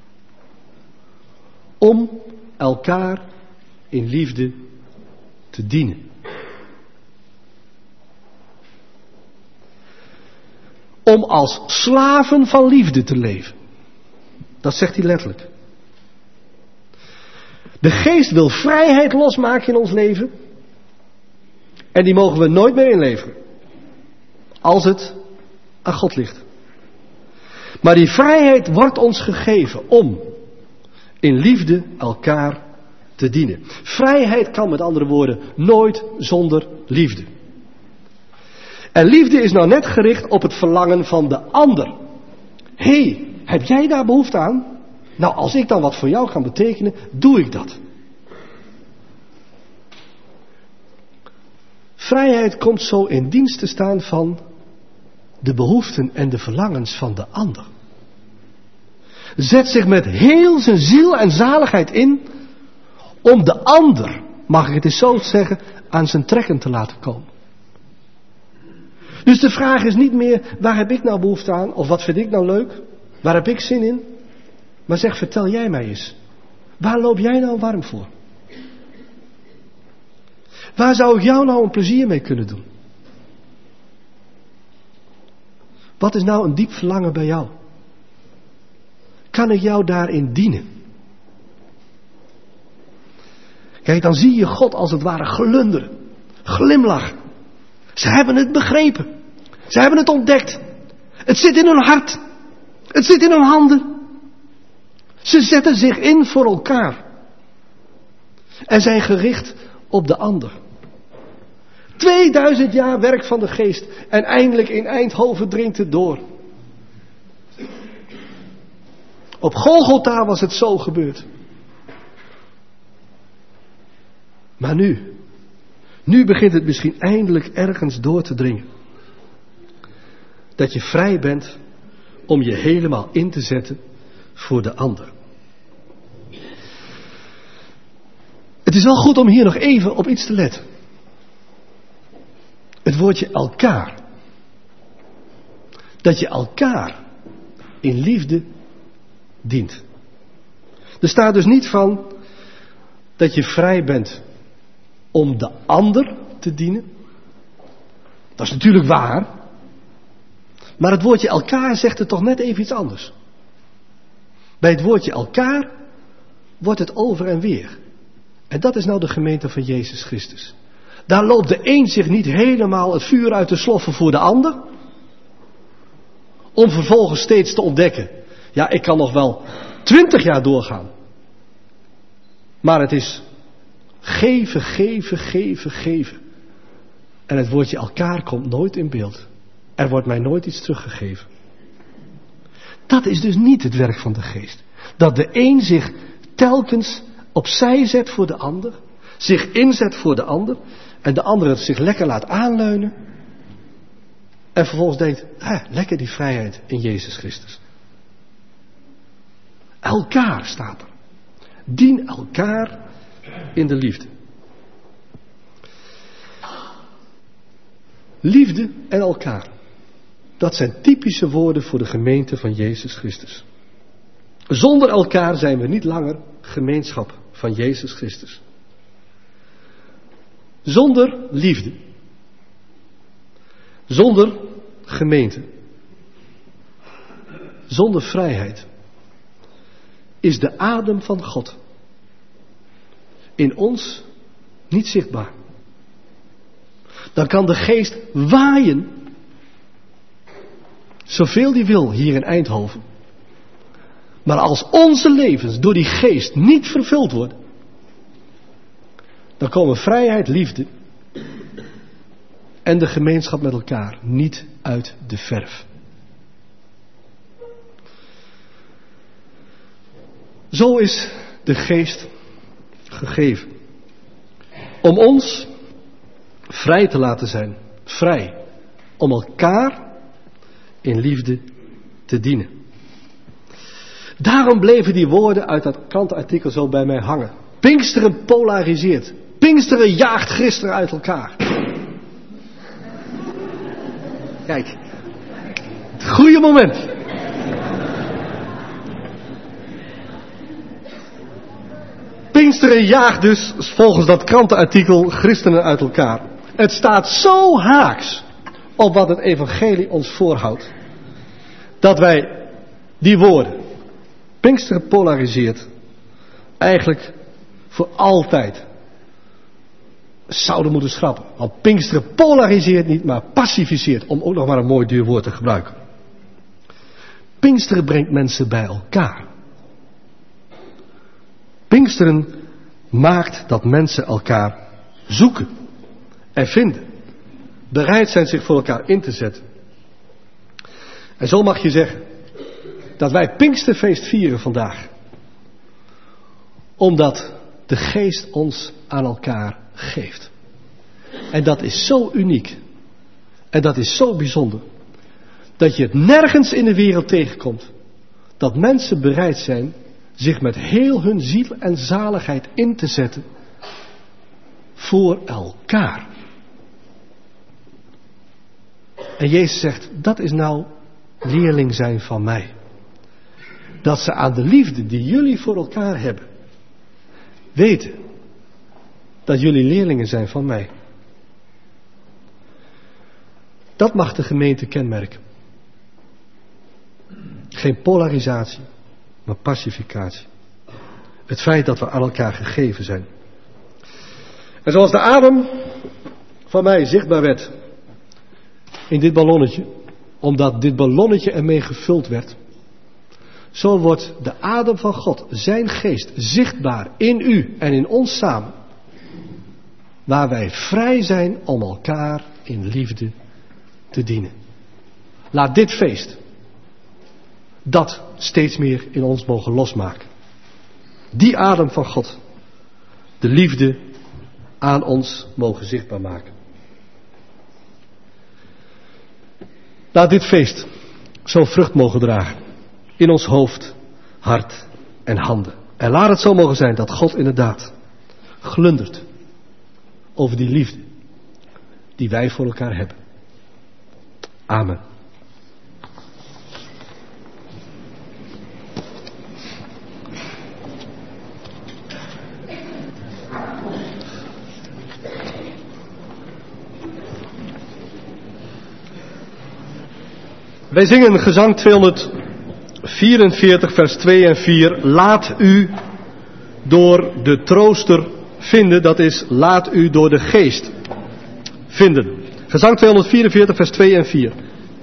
C: Om elkaar in liefde te dienen. Om als slaven van liefde te leven. Dat zegt hij letterlijk. De geest wil vrijheid losmaken in ons leven. En die mogen we nooit meer inleveren. Als het aan God ligt. Maar die vrijheid wordt ons gegeven om in liefde elkaar te dienen. Vrijheid kan met andere woorden nooit zonder liefde. En liefde is nou net gericht op het verlangen van de ander. Hé, hey, heb jij daar behoefte aan? Nou, als ik dan wat voor jou kan betekenen, doe ik dat. Vrijheid komt zo in dienst te staan van de behoeften en de verlangens van de ander. Zet zich met heel zijn ziel en zaligheid in om de ander, mag ik het eens zo zeggen, aan zijn trekken te laten komen. Dus de vraag is niet meer, waar heb ik nou behoefte aan? Of wat vind ik nou leuk? Waar heb ik zin in? Maar zeg, vertel jij mij eens. Waar loop jij nou warm voor? Waar zou ik jou nou een plezier mee kunnen doen? Wat is nou een diep verlangen bij jou? Kan ik jou daarin dienen? Kijk, dan zie je God als het ware glunderen, glimlachen. Ze hebben het begrepen. Ze hebben het ontdekt. Het zit in hun hart. Het zit in hun handen. Ze zetten zich in voor elkaar. En zijn gericht op de ander. tweeduizend jaar werk van de geest. En eindelijk in Eindhoven dringt het door. Op Golgotha was het zo gebeurd. Maar nu. Nu begint het misschien eindelijk ergens door te dringen. Dat je vrij bent om je helemaal in te zetten voor de ander. Het is wel goed om hier nog even op iets te letten. Het woordje elkaar. Dat je elkaar in liefde dient. Er staat dus niet van dat je vrij bent om de ander te dienen. Dat is natuurlijk waar. Maar het woordje elkaar zegt er toch net even iets anders. Bij het woordje elkaar wordt het over en weer. En dat is nou de gemeente van Jezus Christus. Daar loopt de een zich niet helemaal het vuur uit de sloffen voor de ander. Om vervolgens steeds te ontdekken. Ja, ik kan nog wel twintig jaar doorgaan. Maar het is geven, geven, geven, geven. En het woordje elkaar komt nooit in beeld. Er wordt mij nooit iets teruggegeven. Dat is dus niet het werk van de geest. Dat de een zich telkens opzij zet voor de ander. Zich inzet voor de ander. En de ander het zich lekker laat aanleunen. En vervolgens denkt, ah, lekker die vrijheid in Jezus Christus. Elkaar staat er. Dien elkaar in de liefde. Liefde en elkaar. Dat zijn typische woorden voor de gemeente van Jezus Christus. Zonder elkaar zijn we niet langer gemeenschap van Jezus Christus. Zonder liefde. Zonder gemeente. Zonder vrijheid. Is de adem van God in ons niet zichtbaar. Dan kan de geest waaien, zoveel die wil hier in Eindhoven. Maar als onze levens door die geest niet vervuld worden, dan komen vrijheid, liefde en de gemeenschap met elkaar niet uit de verf. Zo is de geest gegeven. Om ons vrij te laten zijn. Vrij. Om elkaar in liefde te dienen. Daarom bleven die woorden uit dat krantenartikel zo bij mij hangen. Pinksteren polariseert. Pinksteren jaagt christenen uit elkaar. Kijk. Het goede moment. Pinksteren jaagt dus, volgens dat krantenartikel, christenen uit elkaar. Het staat zo haaks op wat het evangelie ons voorhoudt. Dat wij die woorden, Pinksteren polariseert, eigenlijk voor altijd zouden moeten schrappen. Want Pinksteren polariseert niet, maar pacificeert, om ook nog maar een mooi duur woord te gebruiken. Pinksteren brengt mensen bij elkaar. Pinksteren maakt dat mensen elkaar zoeken en vinden. Bereid zijn zich voor elkaar in te zetten. En zo mag je zeggen dat wij Pinksterfeest vieren vandaag. Omdat de geest ons aan elkaar geeft. En dat is zo uniek. En dat is zo bijzonder. Dat je het nergens in de wereld tegenkomt. Dat mensen bereid zijn zich met heel hun ziel en zaligheid in te zetten voor elkaar. En Jezus zegt, dat is nou leerling zijn van mij. Dat ze aan de liefde die jullie voor elkaar hebben, weten dat jullie leerlingen zijn van mij. Dat mag de gemeente kenmerken. Geen polarisatie, maar pacificatie. Het feit dat we aan elkaar gegeven zijn. En zoals de adem van mij zichtbaar werd in dit ballonnetje, omdat dit ballonnetje ermee gevuld werd, zo wordt de adem van God, zijn geest, zichtbaar in u en in ons samen, waar wij vrij zijn om elkaar in liefde te dienen. Laat dit feest dat steeds meer in ons mogen losmaken. Die adem van God, de liefde aan ons mogen zichtbaar maken. Laat dit feest zo vrucht mogen dragen in ons hoofd, hart en handen. En laat het zo mogen zijn dat God inderdaad glundert over die liefde die wij voor elkaar hebben. Amen. Wij zingen gezang tweehonderdvierenveertig vers twee en vier. Laat u door de trooster vinden. Dat is, laat u door de geest vinden. Gezang tweehonderdvierenveertig vers twee en vier.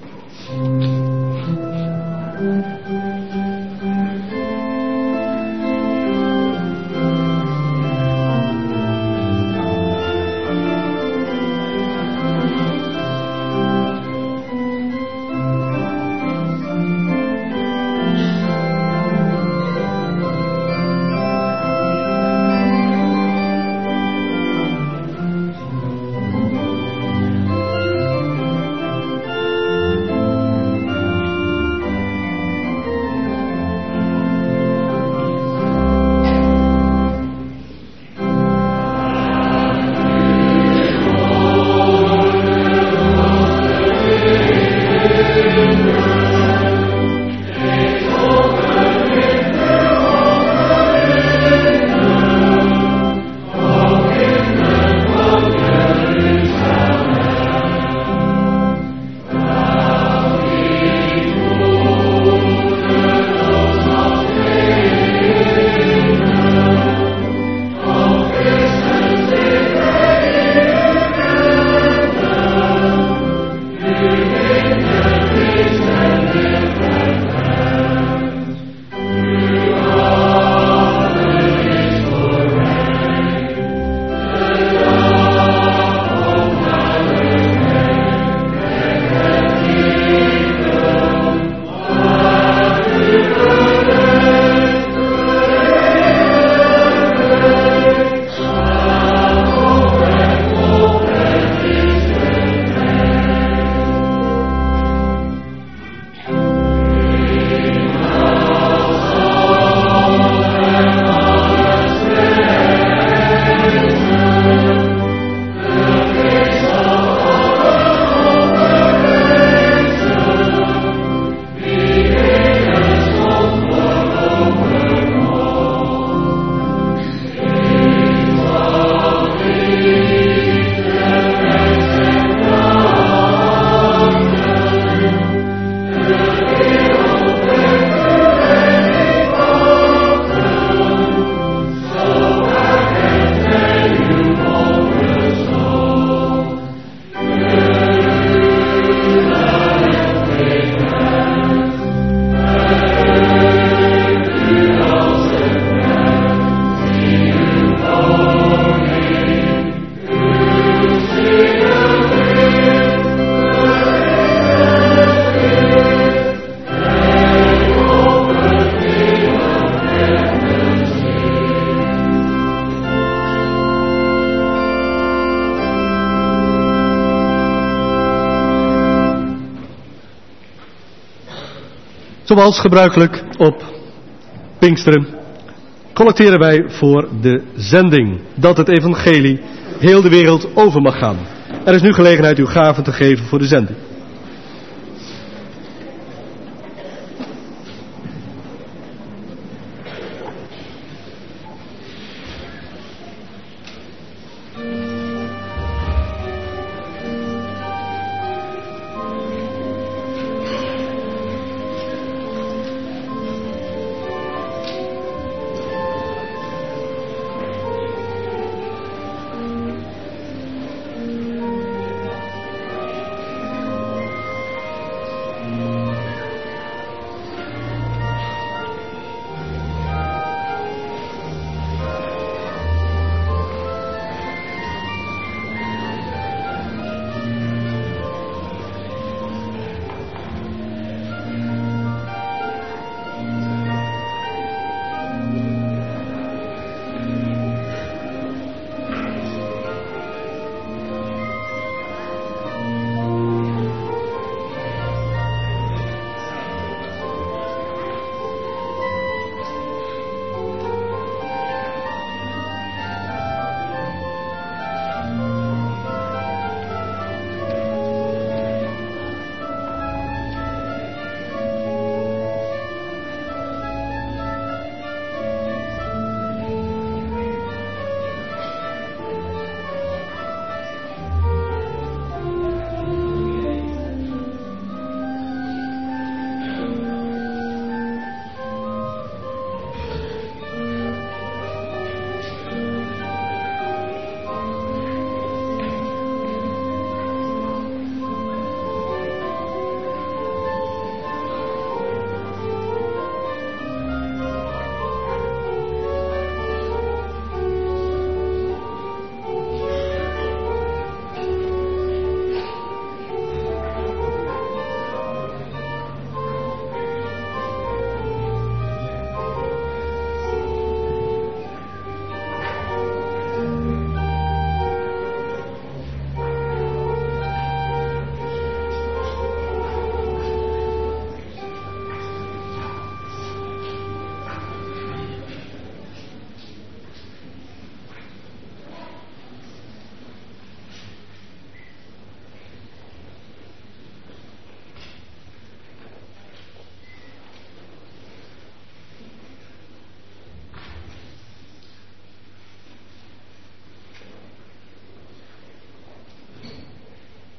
C: Zoals gebruikelijk op Pinksteren collecteren wij voor de zending, dat het evangelie heel de wereld over mag gaan. Er is nu gelegenheid uw gaven te geven voor de zending.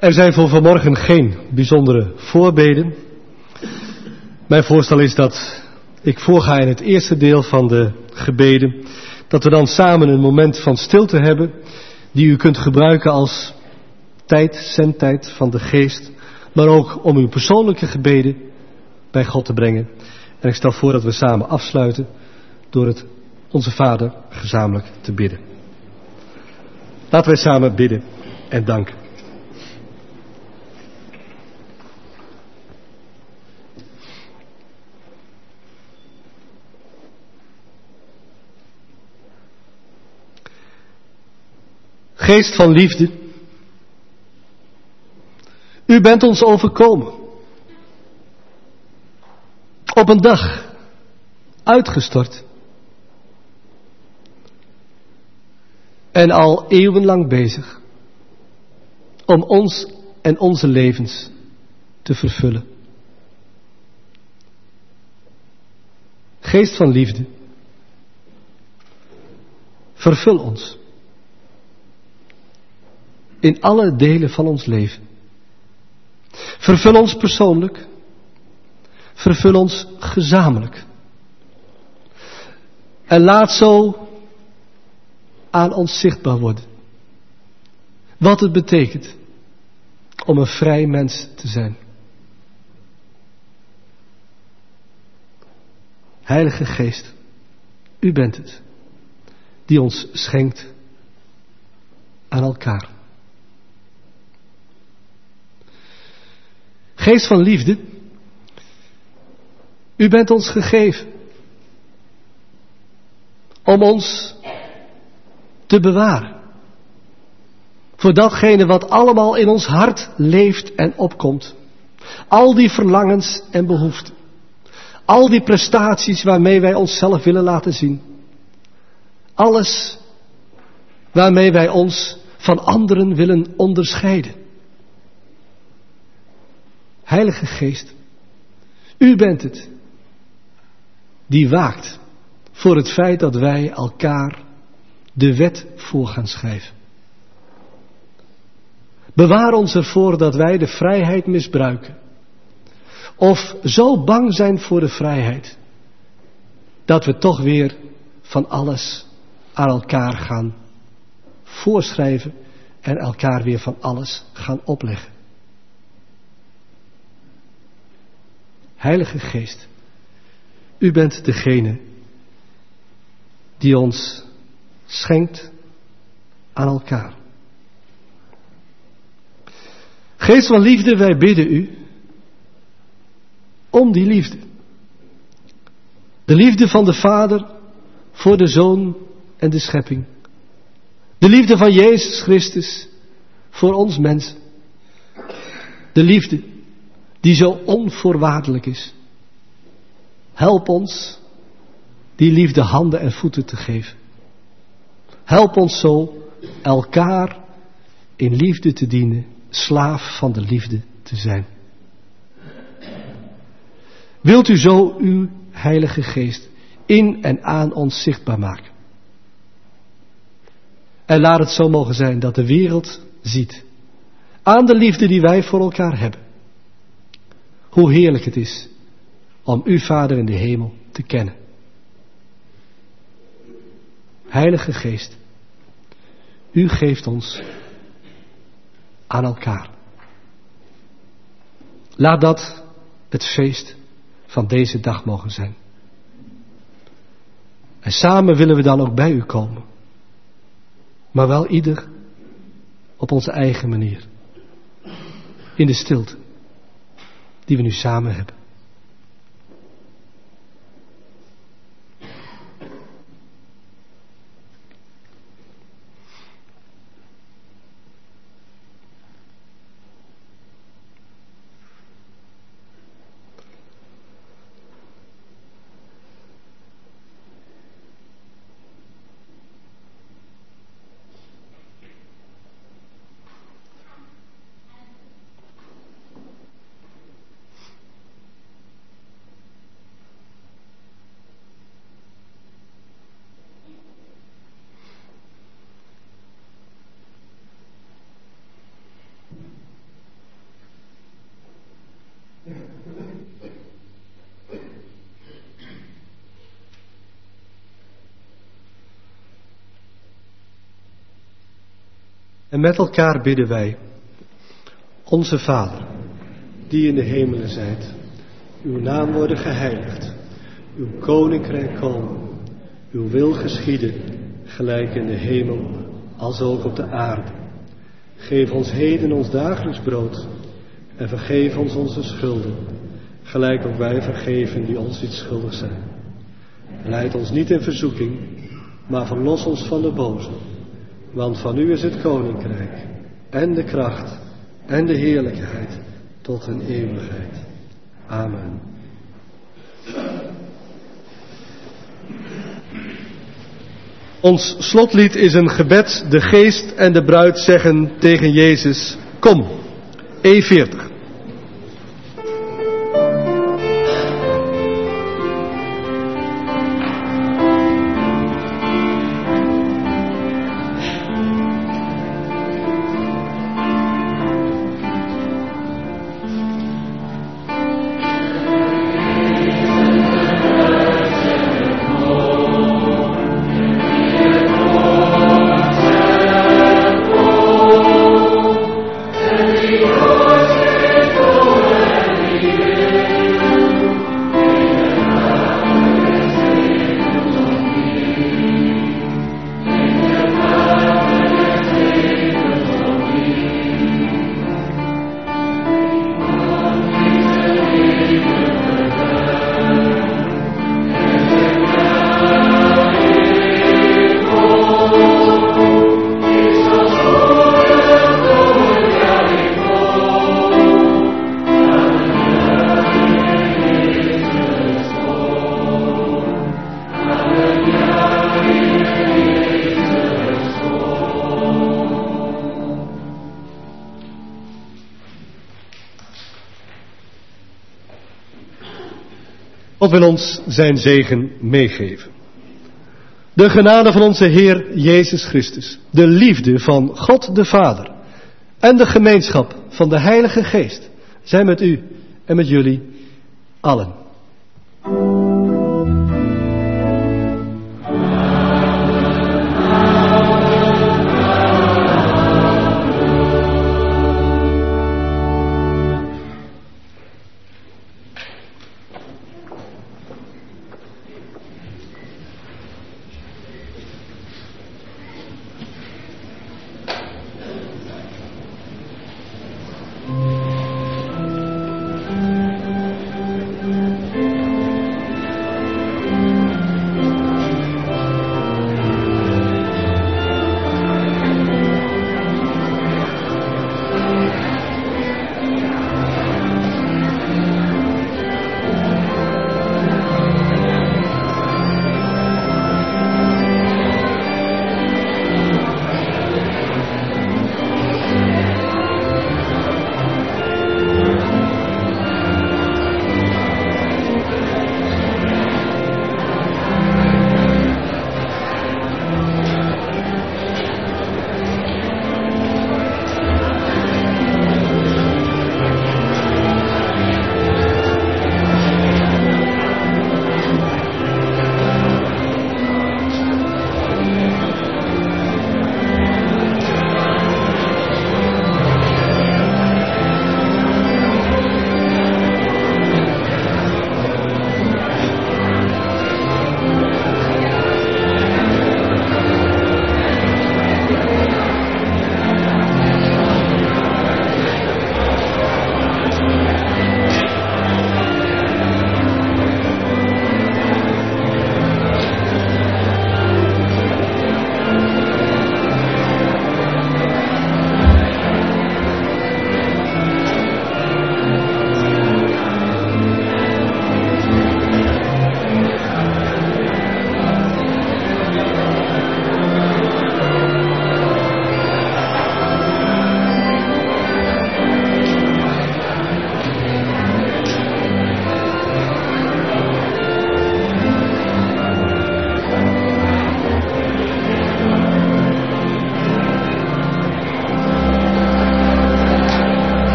C: Er zijn voor vanmorgen geen bijzondere voorbeden. Mijn voorstel is dat ik voorga in het eerste deel van de gebeden, dat we dan samen een moment van stilte hebben, die u kunt gebruiken als tijd, zendtijd van de geest, maar ook om uw persoonlijke gebeden bij God te brengen. En ik stel voor dat we samen afsluiten door het Onze Vader gezamenlijk te bidden. Laten wij samen bidden en danken. Geest van liefde, u bent ons overkomen. Op een dag uitgestort. En al eeuwenlang bezig om ons en onze levens te vervullen. Geest van liefde, vervul ons. In alle delen van ons leven. Vervul ons persoonlijk. Vervul ons gezamenlijk. En laat zo aan ons zichtbaar worden wat het betekent om een vrij mens te zijn. Heilige Geest, u bent het die ons schenkt aan elkaar. Geest van liefde, u bent ons gegeven om ons te bewaren voor datgene wat allemaal in ons hart leeft en opkomt. Al die verlangens en behoeften. Al die prestaties waarmee wij onszelf willen laten zien. Alles waarmee wij ons van anderen willen onderscheiden. Heilige Geest, u bent het die waakt voor het feit dat wij elkaar de wet voor gaan schrijven. Bewaar ons ervoor dat wij de vrijheid misbruiken. Of zo bang zijn voor de vrijheid, dat we toch weer van alles aan elkaar gaan voorschrijven en elkaar weer van alles gaan opleggen. Heilige Geest, u bent degene die ons schenkt aan elkaar. Geest van liefde, wij bidden u om die liefde. De liefde van de Vader voor de Zoon en de schepping. De liefde van Jezus Christus voor ons mensen. De liefde die zo onvoorwaardelijk is. Help ons die liefde handen en voeten te geven. Help ons zo elkaar in liefde te dienen, slaaf van de liefde te zijn. Wilt u zo uw Heilige Geest in en aan ons zichtbaar maken? En laat het zo mogen zijn dat de wereld ziet, aan de liefde die wij voor elkaar hebben, hoe heerlijk het is om uw Vader in de hemel te kennen. Heilige Geest, u geeft ons aan elkaar. Laat dat het feest van deze dag mogen zijn. En samen willen we dan ook bij u komen. Maar wel ieder op onze eigen manier. In de stilte die we nu samen hebben. En met elkaar bidden wij. Onze Vader, die in de hemelen zijt. Uw naam worden geheiligd. Uw koninkrijk komen. Uw wil geschieden, gelijk in de hemel, als ook op de aarde. Geef ons heden ons dagelijks brood. En vergeef ons onze schulden, gelijk ook wij vergeven die ons iets schuldig zijn. Leid ons niet in verzoeking, maar verlos ons van de boze. Want van u is het koninkrijk, en de kracht, en de heerlijkheid, tot een eeuwigheid. Amen. Ons slotlied is een gebed. De geest en de bruid zeggen tegen Jezus, kom. E veertig. God wil ons zijn zegen meegeven. De genade van onze Heer Jezus Christus, de liefde van God de Vader en de gemeenschap van de Heilige Geest zijn met u en met jullie allen.